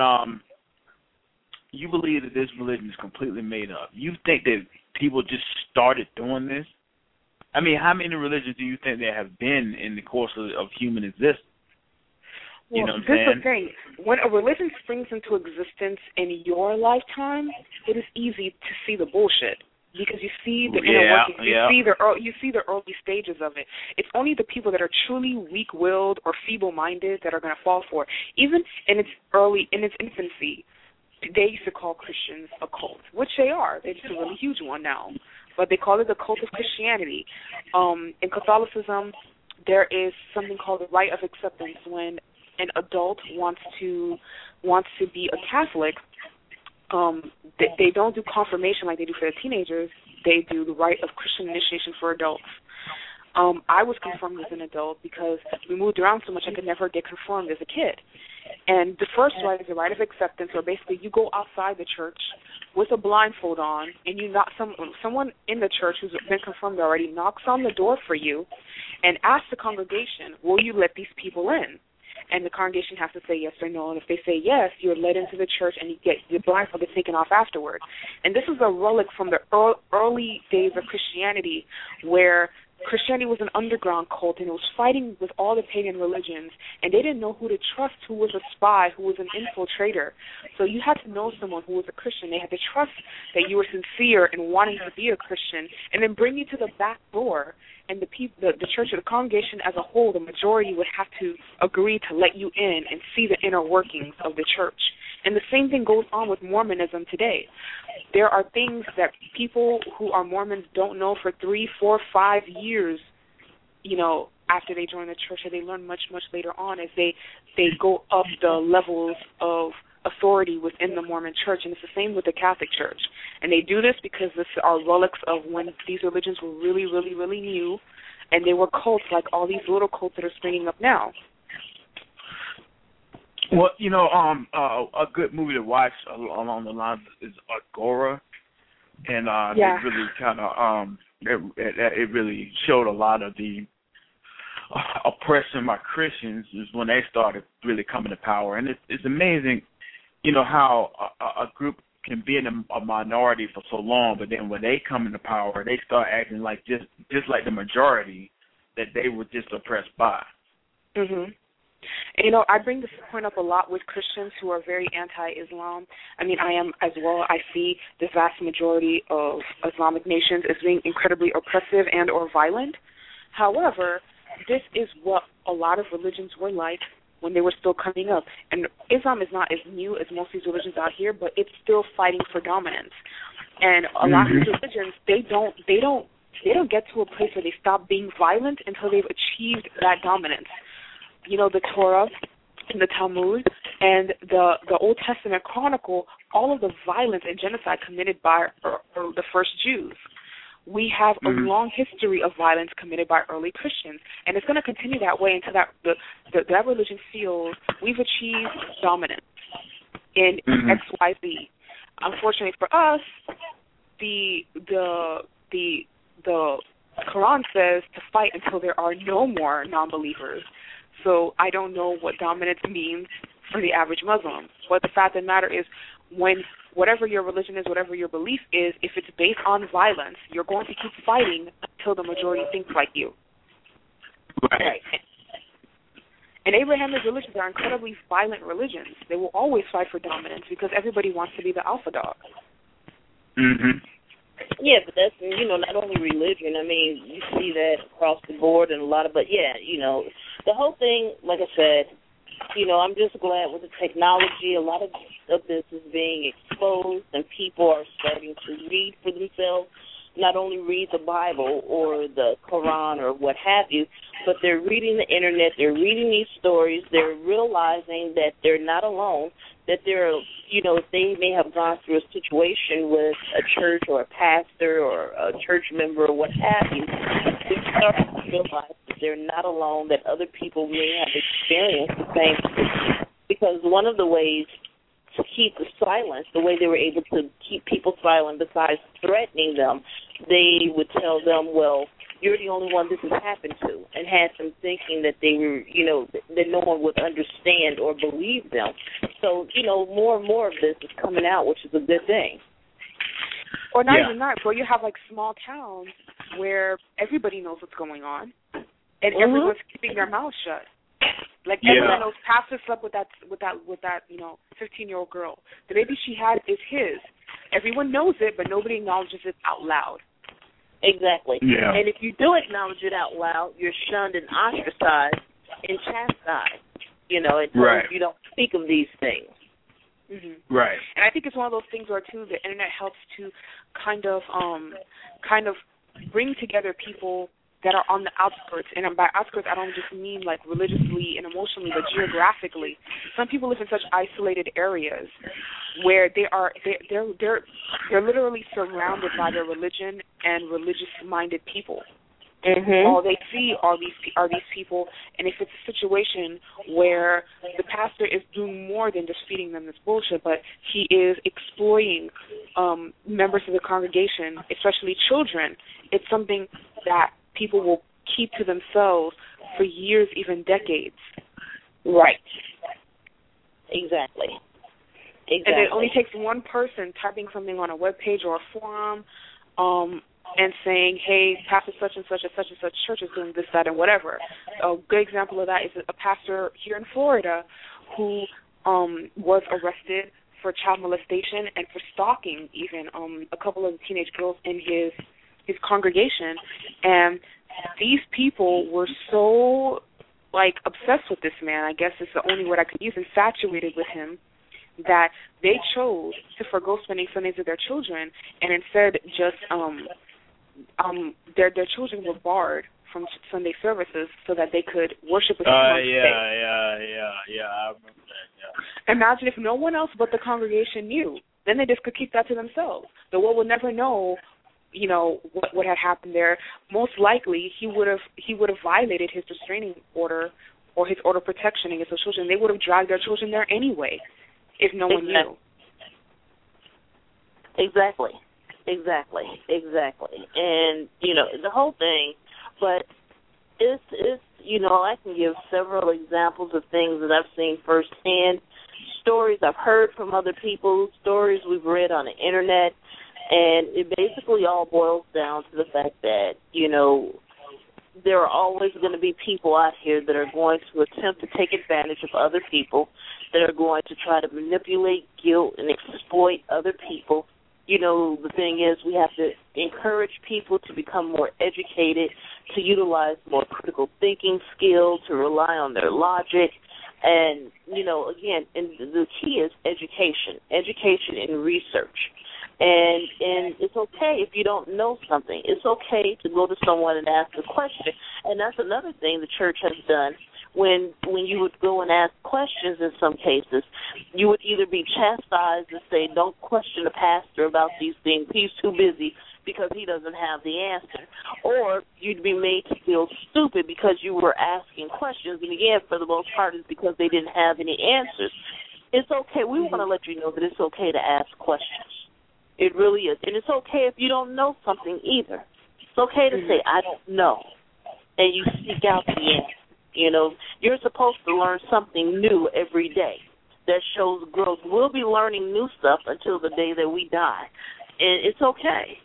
you believe that this religion is completely made up. You think that people just started doing this? I mean, how many religions do you think there have been in the course of human existence? Well, you know what I'm saying? This is the thing. When a religion springs into existence in your lifetime, it is easy to see the bullshit because you see the inner workings. You see the early stages of it. It's only the people that are truly weak-willed or feeble-minded that are going to fall for it. Even in its infancy, they used to call Christians a cult, which they are. They're just a really huge one now. But they call it the cult of Christianity. In Catholicism, there is something called the rite of acceptance. When an adult wants to be a Catholic, they don't do confirmation like they do for the teenagers. They do the rite of Christian initiation for adults. I was confirmed as an adult because we moved around so much I could never get confirmed as a kid. And the first rite is a rite of acceptance, where basically you go outside the church with a blindfold on, and you knock someone in the church who's been confirmed already knocks on the door for you and asks the congregation, will you let these people in? And the congregation has to say yes or no. And if they say yes, you're led into the church and you get your blindfold gets taken off afterward. And this is a relic from the early days of Christianity, where Christianity was an underground cult, and it was fighting with all the pagan religions, and they didn't know who to trust, who was a spy, who was an infiltrator. So you had to know someone who was a Christian. They had to trust that you were sincere in wanting to be a Christian, and then bring you to the back door, and the church or the congregation as a whole, the majority would have to agree to let you in and see the inner workings of the church. And the same thing goes on with Mormonism today. There are things that people who are Mormons don't know for 3, 4, 5 years, after they join the church, or they learn much, much later on as they go up the levels of authority within the Mormon church. And it's the same with the Catholic Church. And they do this because this are relics of when these religions were really, really, really new, and they were cults like all these little cults that are springing up now. Well, a good movie to watch along the lines is Agora, and it really kind of it really showed a lot of the oppression by Christians is when they started really coming to power, and it's amazing, how a group can be in a minority for so long, but then when they come into power, they start acting like just like the majority that they were just oppressed by. Mhm. And, I bring this point up a lot with Christians who are very anti-Islam. I mean, I am as well. I see the vast majority of Islamic nations as being incredibly oppressive and or violent. However, this is what a lot of religions were like when they were still coming up. And Islam is not as new as most of these religions out here, but it's still fighting for dominance. And a lot of these religions, they don't get to a place where they stop being violent until they've achieved that dominance. The Torah and the Talmud and the Old Testament chronicle all of the violence and genocide committed by the first Jews. We have a long history of violence committed by early Christians, and it's going to continue that way until that religion feels we've achieved dominance in XYZ. Unfortunately for us, the Quran says to fight until there are no more non-believers. So I don't know what dominance means for the average Muslim. But the fact of the matter is, when whatever your religion is, whatever your belief is, if it's based on violence, you're going to keep fighting until the majority thinks like you. Right. And Abrahamic religions are incredibly violent religions. They will always fight for dominance because everybody wants to be the alpha dog. Mhm. Yeah, but that's, not only religion. I mean, you see that across the board and a lot of, but yeah, the whole thing, like I said, I'm just glad with the technology, a lot of this is being exposed and people are starting to read for themselves, not only read the Bible or the Quran or what have you, but they're reading the Internet, they're reading these stories, they're realizing that they're not alone, that they're, they may have gone through a situation with a church or a pastor or a church member or what have you, they're starting to realize that they're not alone, that other people may have experienced the same thing. Because one of the ways to keep the silence, the way they were able to keep people silent besides threatening them, they would tell them, well, you're the only one this has happened to, and had them thinking that they were, that no one would understand or believe them. So, more and more of this is coming out, which is a good thing. Or not even that, where you have like small towns where everybody knows what's going on, and everyone's keeping their mouth shut. Like everyone knows, pastor slept with that 15-year-old girl. The baby she had is his. Everyone knows it, but nobody acknowledges it out loud. Exactly. Yeah. And if you do acknowledge it out loud, you're shunned and ostracized and chastised. Right. You don't speak of these things. Mm-hmm. Right. And I think it's one of those things where, too, the Internet helps to kind of bring together people that are on the outskirts. And by outskirts, I don't just mean like religiously and emotionally, but geographically. Some people live in such isolated areas where they're literally surrounded by their religion and religious-minded people. Mm-hmm. All they see are these people, and if it's a situation where the pastor is doing more than just feeding them this bullshit, but he is exploiting members of the congregation, especially children, it's something that people will keep to themselves for years, even decades. Right. Exactly. And it only takes one person typing something on a web page or a forum, and saying, hey, pastor such and such church is doing this, that, and whatever. A good example of that is a pastor here in Florida who was arrested for child molestation and for stalking even a couple of teenage girls in his congregation. And these people were so, obsessed with this man, I guess is the only word I could use, infatuated with him, that they chose to forgo spending Sundays with their children and instead just their children were barred from Sunday services so that they could worship with him on Sunday. I remember that. Yeah. Imagine if no one else but the congregation knew. Then they just could keep that to themselves. The world would never know, what had happened there. Most likely, he would have violated his restraining order or his order of protection against the children. They would have dragged their children there anyway if no one knew. Exactly. And, the whole thing, but it's I can give several examples of things that I've seen firsthand, stories I've heard from other people, stories we've read on the Internet, and it basically all boils down to the fact that, there are always going to be people out here that are going to attempt to take advantage of other people, that are going to try to manipulate, guilt, and exploit other people. The thing is, we have to encourage people to become more educated, to utilize more critical thinking skills, to rely on their logic. And, again, and the key is education and research. And it's okay if you don't know something. It's okay to go to someone and ask a question. And that's another thing the church has done. When you would go and ask questions in some cases, you would either be chastised and say, don't question the pastor about these things, he's too busy because he doesn't have the answer. Or you'd be made to feel stupid because you were asking questions, and again, for the most part, it's because they didn't have any answers. It's okay. We want to let you know that it's okay to ask questions. It really is. And it's okay if you don't know something either. It's okay to say, I don't know, and you seek out the answer. You're supposed to learn something new every day that shows growth. We'll be learning new stuff until the day that we die, and it's okay.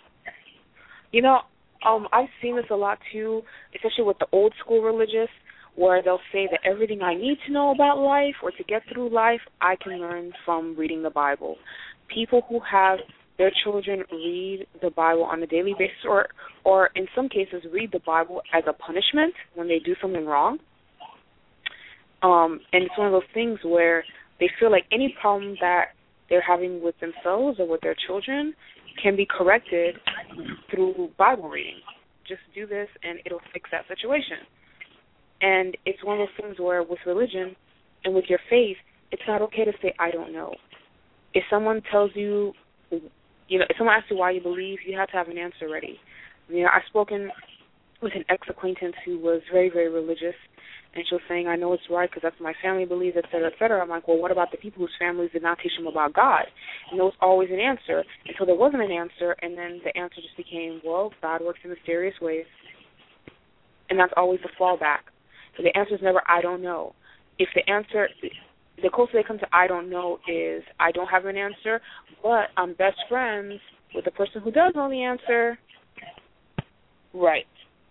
I've seen this a lot, too, especially with the old school religious, where they'll say that everything I need to know about life or to get through life, I can learn from reading the Bible. People who have their children read the Bible on a daily basis, or in some cases read the Bible as a punishment when they do something wrong. And it's one of those things where they feel like any problem that they're having with themselves or with their children can be corrected through Bible reading. Just do this and it'll fix that situation. And it's one of those things where with religion and with your faith, it's not okay to say, I don't know. If someone tells you, if someone asks you why you believe, you have to have an answer ready. I've spoken with an ex-acquaintance who was very, very religious, and she was saying, I know it's right because that's what my family believes, et cetera, et cetera. I'm like, well, what about the people whose families did not teach them about God? And there was always an answer until there wasn't an answer, and then the answer just became, well, God works in mysterious ways. And that's always the fallback. So the answer is never, I don't know. If the answer, the closer they come to I don't know is, I don't have an answer, but I'm best friends with the person who does know the answer. Right.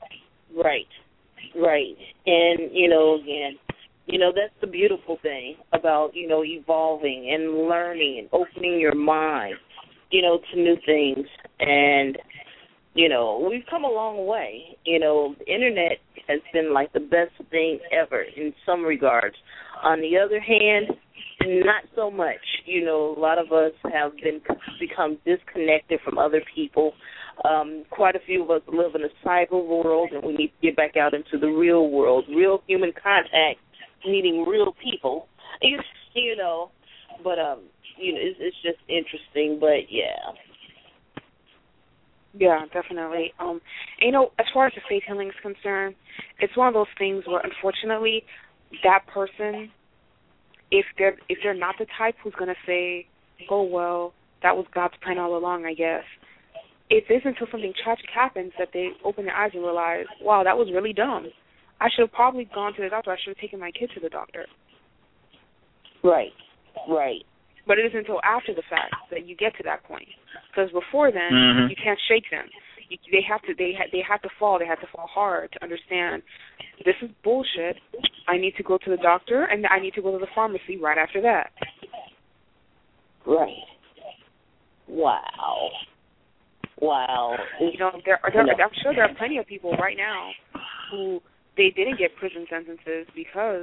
And, again, that's the beautiful thing about, evolving and learning and opening your mind, to new things. And, we've come a long way. The Internet has been like the best thing ever in some regards. On the other hand, not so much. A lot of us have become disconnected from other people. Quite a few of us live in a cyber world, and we need to get back out into the real world, real human contact, meeting real people, But, it's just interesting, but, yeah. Yeah, definitely. As far as the faith healing is concerned, it's one of those things where, unfortunately, that person, if they're not the type who's going to say, oh, well, that was God's plan all along, I guess, it isn't until something tragic happens that they open their eyes and realize, wow, that was really dumb. I should have probably gone to the doctor. I should have taken my kid to the doctor. Right. But it isn't until after the fact that you get to that point. Because before then, you can't shake them. They have to fall. They have to fall hard to understand this is bullshit. I need to go to the doctor, and I need to go to the pharmacy right after that. Right. Wow. I'm sure there are plenty of people right now who they didn't get prison sentences because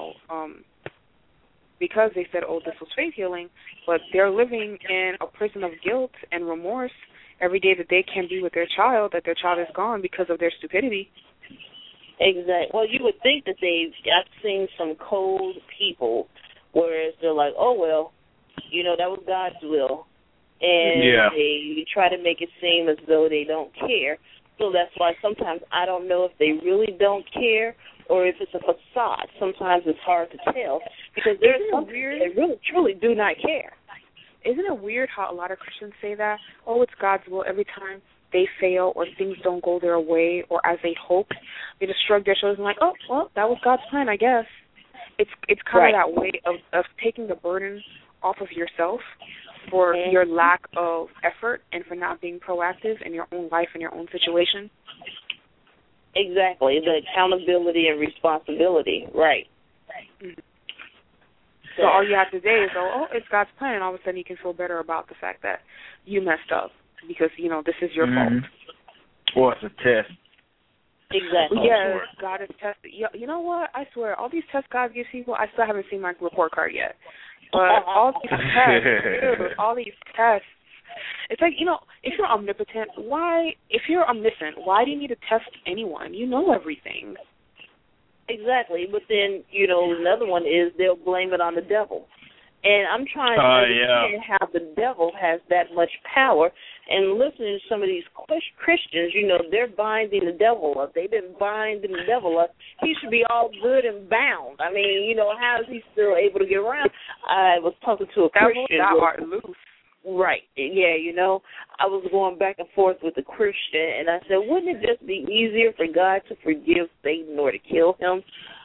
they said, oh, this was faith healing, but they're living in a prison of guilt and remorse every day that they can't be with their child, that their child is gone because of their stupidity. Exactly. Well, you would think that I've seen some cold people, whereas they're like, oh, well, that was God's will. And they try to make it seem as though they don't care. So that's why sometimes I don't know if they really don't care or if it's a facade. Sometimes it's hard to tell because there's some weird they really, truly do not care. Isn't it weird how a lot of Christians say that? Oh, it's God's will every time they fail or things don't go their way or as they hoped. They just shrug their shoulders and like, oh, well, that was God's plan, I guess. It's kind of that way of taking the burden off of yourself for your lack of effort and for not being proactive in your own life and your own situation. Exactly, the accountability and responsibility, right. Mm-hmm. So all you have to say is, oh, it's God's plan, and all of a sudden you can feel better about the fact that you messed up because, this is your fault. Or it's a test. Exactly. Yeah, God is testing. You know what? I swear, all these tests God gives people, I still haven't seen my report card yet. But all these tests, it's like, if you're omnipotent, if you're omniscient, why do you need to test anyone? You know everything. Exactly. But then, another one is they'll blame it on the devil. And I'm trying to understand how the devil has that much power. And listening to some of these Christians, they're binding the devil up. They've been binding the devil up. He should be all good and bound. I mean, how is he still able to get around? I was talking to a Christian. That heart loose. Right. Yeah, I was going back and forth with a Christian, and I said, wouldn't it just be easier for God to forgive Satan or to kill him?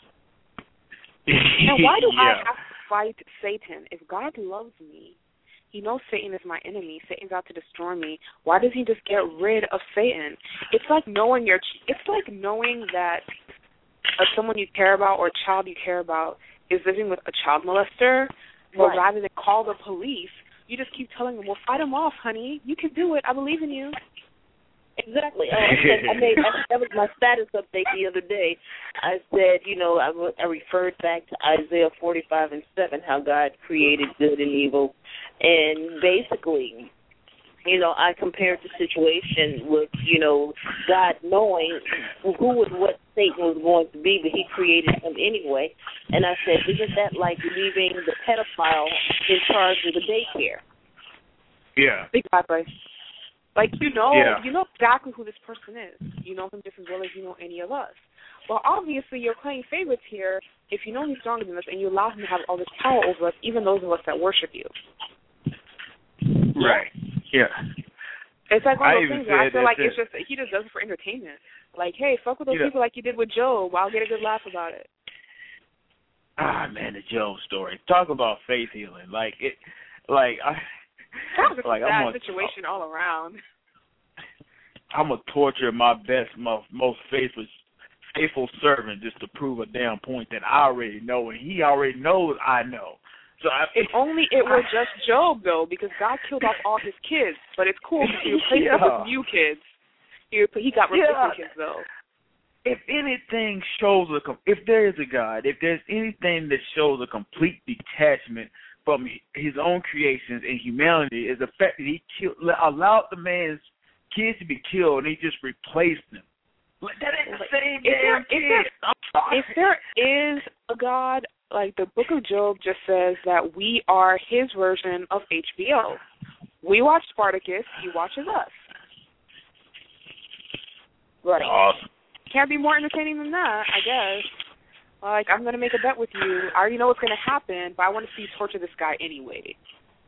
Now, why do I have to fight Satan? If God loves me, he knows Satan is my enemy. Satan's out to destroy me. Why does he just get rid of Satan? It's like knowing that someone you care about or a child you care about is living with a child molester, but rather than call the police, You just keep telling them, well, fight them off, honey. You can do it. I believe in you. Exactly. That was my status update the other day. I said, I referred back to Isaiah 45:7, how God created good and evil. And basically, I compared the situation with, God knowing what Satan was going to be, but he created him anyway. And I said, isn't that like leaving the pedophile in charge of the daycare? Yeah. Exactly. Like, you know exactly who this person is. You know him just as well as you know any of us. Well, obviously, you're playing favorites here if you know he's stronger than us and you allow him to have all this power over us, even those of us that worship you. Right. Yeah. It's like one of those things where I feel like it's just he just does it for entertainment. Like, hey, fuck with those people like you did with Job. I'll get a good laugh about it. Ah, man, the Job story. Talk about faith healing. That was a bad situation all around. I'm going to torture my best, most faithful servant just to prove a damn point that I already know, and he already knows I know. So if only it were just Job, though, because God killed off all his kids. But it's cool because he replaced them with new kids. He got replacement kids, though. If anything shows if there is a God, if there's anything that shows a complete detachment from his own creations and humanity, is the fact that he allowed the man's kids to be killed and he just replaced them. That ain't the same damn kid. If there is a God, like the Book of Job just says that we are his version of HBO. We watch Spartacus, he watches us. Right. Awesome. Can't be more entertaining than that, I guess. Like, I'm going to make a bet with you. I already know what's going to happen, but I want to see you torture this guy anyway.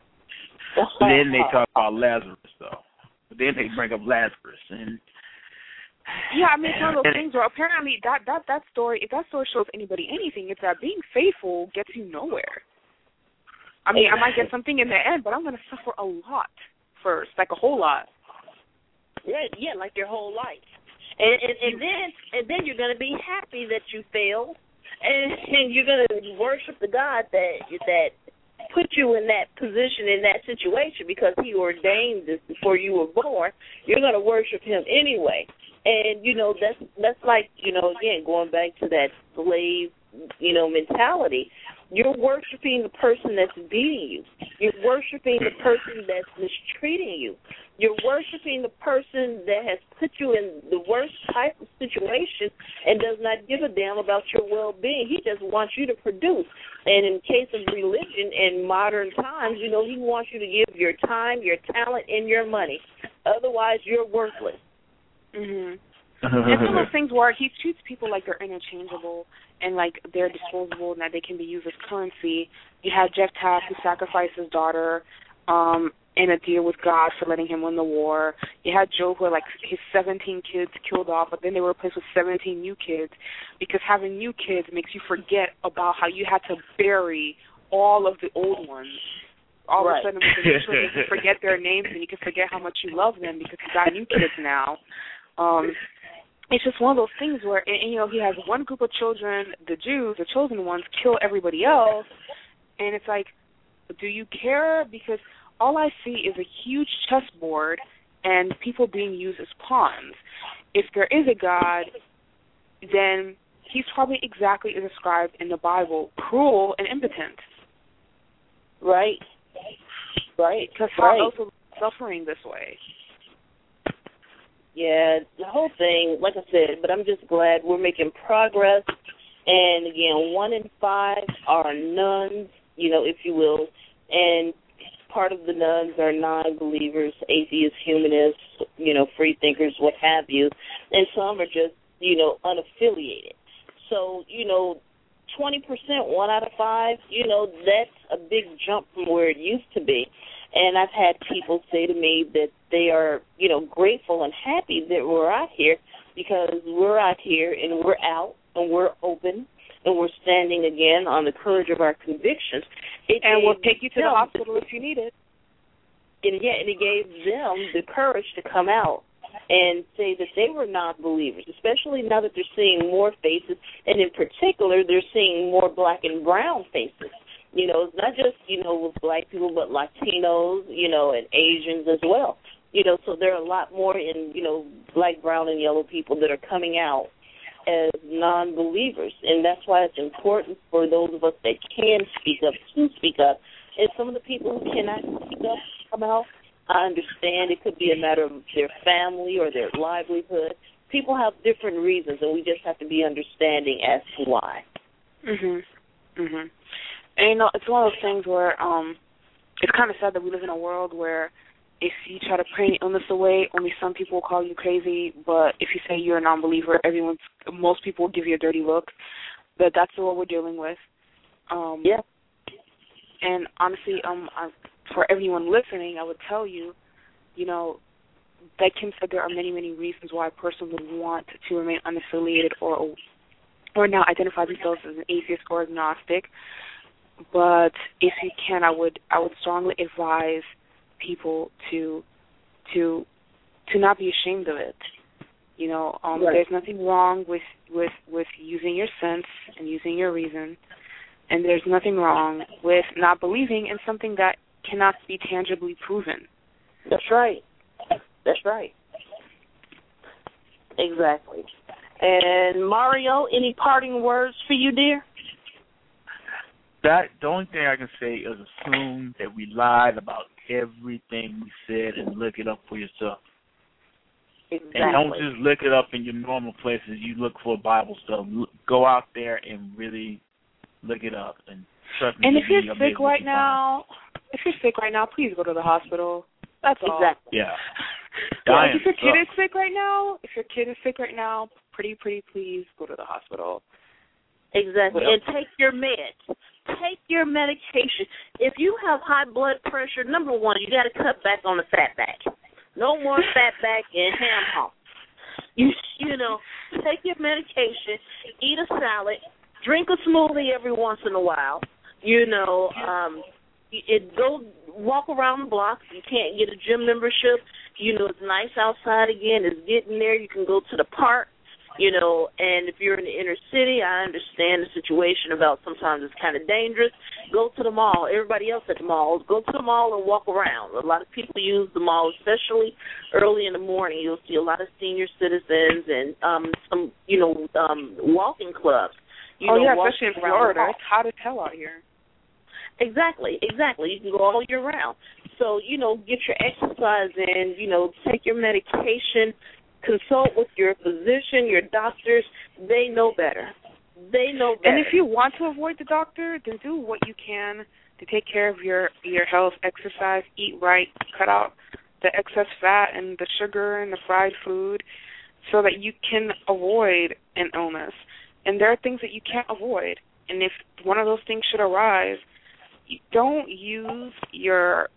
Then they talk about Lazarus, though. But then they bring up Lazarus. And yeah, I mean, it's one of those things where apparently that story, if that story shows anybody anything, it's that being faithful gets you nowhere. I mean, I might get something in the end, but I'm going to suffer a lot first, like a whole lot. Yeah, like your whole life. And then you're going to be happy that you failed, and you're going to worship the God that put you in that position, in that situation, because he ordained this before you were born. You're going to worship him anyway. And, that's like, again, going back to that slave, mentality. You're worshiping the person that's beating you. You're worshiping the person that's mistreating you. You're worshiping the person that has put you in the worst type of situation and does not give a damn about your well-being. He just wants you to produce. And in case of religion in modern times, he wants you to give your time, your talent, and your money. Otherwise, you're worthless. Mm-hmm. It's one of those things where he treats people like they're interchangeable and like they're disposable and that they can be used as currency. You have Jephthah who sacrificed his daughter in a deal with God for letting him win the war. You had Job who had like his 17 kids killed off, but then they were replaced with 17 new kids because having new kids makes you forget about how you had to bury all of the old ones. All of a sudden, you can forget their names and you can forget how much you love them because you got new kids now. It's just one of those things where, and, he has one group of children, the Jews, the chosen ones, kill everybody else, and it's like, do you care? Because all I see is a huge chessboard and people being used as pawns. If there is a God, then he's probably exactly as described in the Bible, cruel and impotent. Right. Because how else are we suffering this way? Yeah, the whole thing, like I said, but I'm just glad we're making progress. And, again, 1 in 5 are nuns, if you will, and part of the nuns are non-believers, atheists, humanists, free thinkers, what have you, and some are just, unaffiliated. So, 20%, 1 out of 5, that's a big jump from where it used to be. And I've had people say to me that they are, grateful and happy that we're out here because we're out here and we're out and we're open and we're standing again on the courage of our convictions. And we'll take you to the hospital if you need it. And it gave them the courage to come out and say that they were non-believers, especially now that they're seeing more faces, and in particular, they're seeing more black and brown faces. It's not just, with black people, but Latinos, and Asians as well. So there are a lot more in, black, brown, and yellow people that are coming out as non-believers. And that's why it's important for those of us that can speak up to speak up. And some of the people who cannot speak up about, I understand it could be a matter of their family or their livelihood. People have different reasons, and we just have to be understanding as to why. And, it's one of those things where it's kind of sad that we live in a world where if you try to pray an illness away, only some people will call you crazy, but if you say you're a non-believer, most people will give you a dirty look. But that's what we're dealing with. Yeah. And honestly, for everyone listening, I would tell you, like Kim said, there are many, many reasons why a person would want to remain unaffiliated or not identify themselves as an atheist or agnostic. But if you can, I would strongly advise people to not be ashamed of it. Right. There's nothing wrong with using your sense and using your reason, and there's nothing wrong with not believing in something that cannot be tangibly proven. That's right. Exactly. And Mario, any parting words for you, dear? The only thing I can say is assume that we lied about everything we said and look it up for yourself. Exactly. And don't just look it up in your normal places. You look for Bible stuff. Go out there and really look it up. And trust me. And if you're sick right now, please go to the hospital. That's all. Exactly. Yeah. If your kid is sick right now, pretty please go to the hospital. Exactly. And take your meds. Take your medication. If you have high blood pressure, number one, you got to cut back on the fat back. No more fat back and ham hocks. Take your medication, eat a salad, drink a smoothie every once in a while. Go walk around the block. You can't get a gym membership. It's nice outside again. It's getting there. You can go to the park. And if you're in the inner city, I understand the situation about sometimes it's kind of dangerous. Go to the mall. Everybody else at the mall, go to the mall and walk around. A lot of people use the mall, especially early in the morning. You'll see a lot of senior citizens and some, walking clubs. Especially in Florida. It's hot as hell out here. Exactly. You can go all year round. So, get your exercise in, take your medication, consult with your physician, your doctors. They know better. And if you want to avoid the doctor, then do what you can to take care of your health, exercise, eat right, cut out the excess fat and the sugar and the fried food so that you can avoid an illness. And there are things that you can't avoid. And if one of those things should arise, don't use your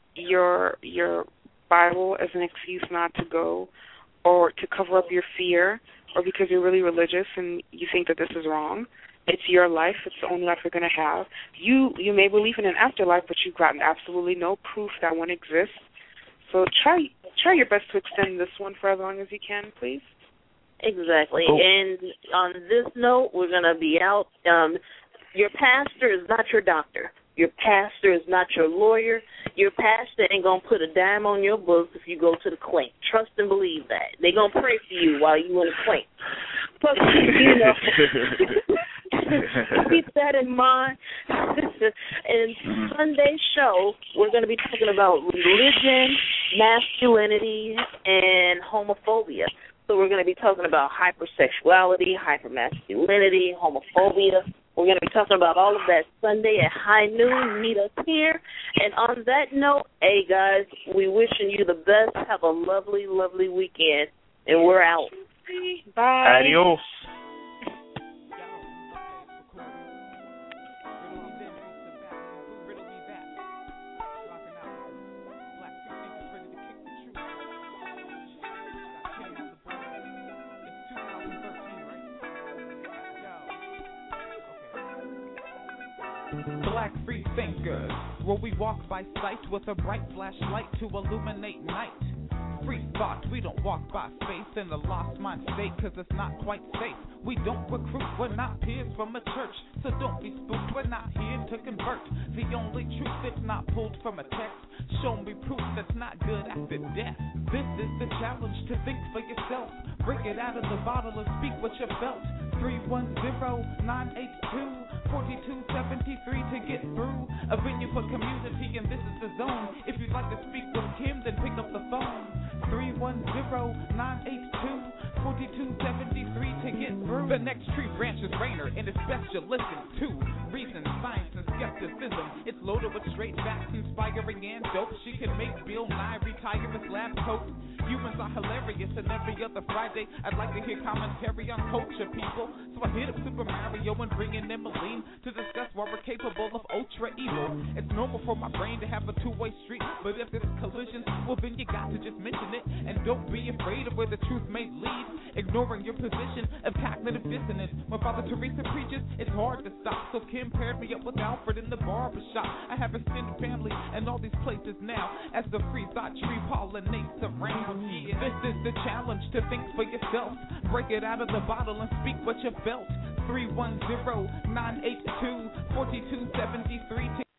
Bible as an excuse not to go or to cover up your fear or because you're really religious and you think that this is wrong. It's your life. It's the only life you're going to have. You may believe in an afterlife, but you've gotten absolutely no proof that one exists. So try your best to extend this one for as long as you can, please. Exactly. Cool. And on this note, we're going to be out. Your pastor is not your doctor. Your pastor is not your lawyer. Your pastor ain't going to put a dime on your books if you go to the clink. Trust and believe that. They're going to pray for you while you're in the clink. But, keep that in mind. In Sunday's show, we're going to be talking about religion, masculinity, and homophobia. So we're going to be talking about hypersexuality, hypermasculinity, homophobia. We're going to be talking about all of that Sunday at high noon. Meet us here. And on that note, hey, guys, we wishing you the best. Have a lovely, lovely weekend. And we're out. Bye. Adios. Black free thinkers, where we walk by sight with a bright flashlight to illuminate night. Free thought, we don't walk by faith in a lost mind state, cause it's not quite safe. We don't recruit, we're not peers from a church, so don't be spooked, we're not here to convert. The only truth that's not pulled from a text, show me proof that's not good after death. This is the challenge, to think for yourself. Break it out of the bottle and speak what you felt. 310-982-4273 to get through. A venue for community, and this is the zone. If you'd like to speak with Kim, then pick up the phone. 310-982-4273 to get through. The next tree branch is Rainer, and it's best you listen to. Reason, science, and skepticism. It's loaded with straight facts, inspiring and dope. She can make Bill Nye retire his lab coat. Humans are hilarious, and every other Friday I'd like to hear commentary on culture, people. So I hit up Super Mario and bring in Emmeline to discuss why we're capable of ultra evil. It's normal for my brain to have a two-way street, but if there's collisions, well then you got to just mention it. And don't be afraid of where the truth may lead, ignoring your position of cognitive dissonance. When Father Teresa preaches, it's hard to stop. So Kim paired me up with Alfred in the barbershop. I have a extended family and all these places now, as the free thought tree pollinates around. Yeah, this is the challenge, to think for yourself. Break it out of the bottle and speak what you felt. 310-982-4273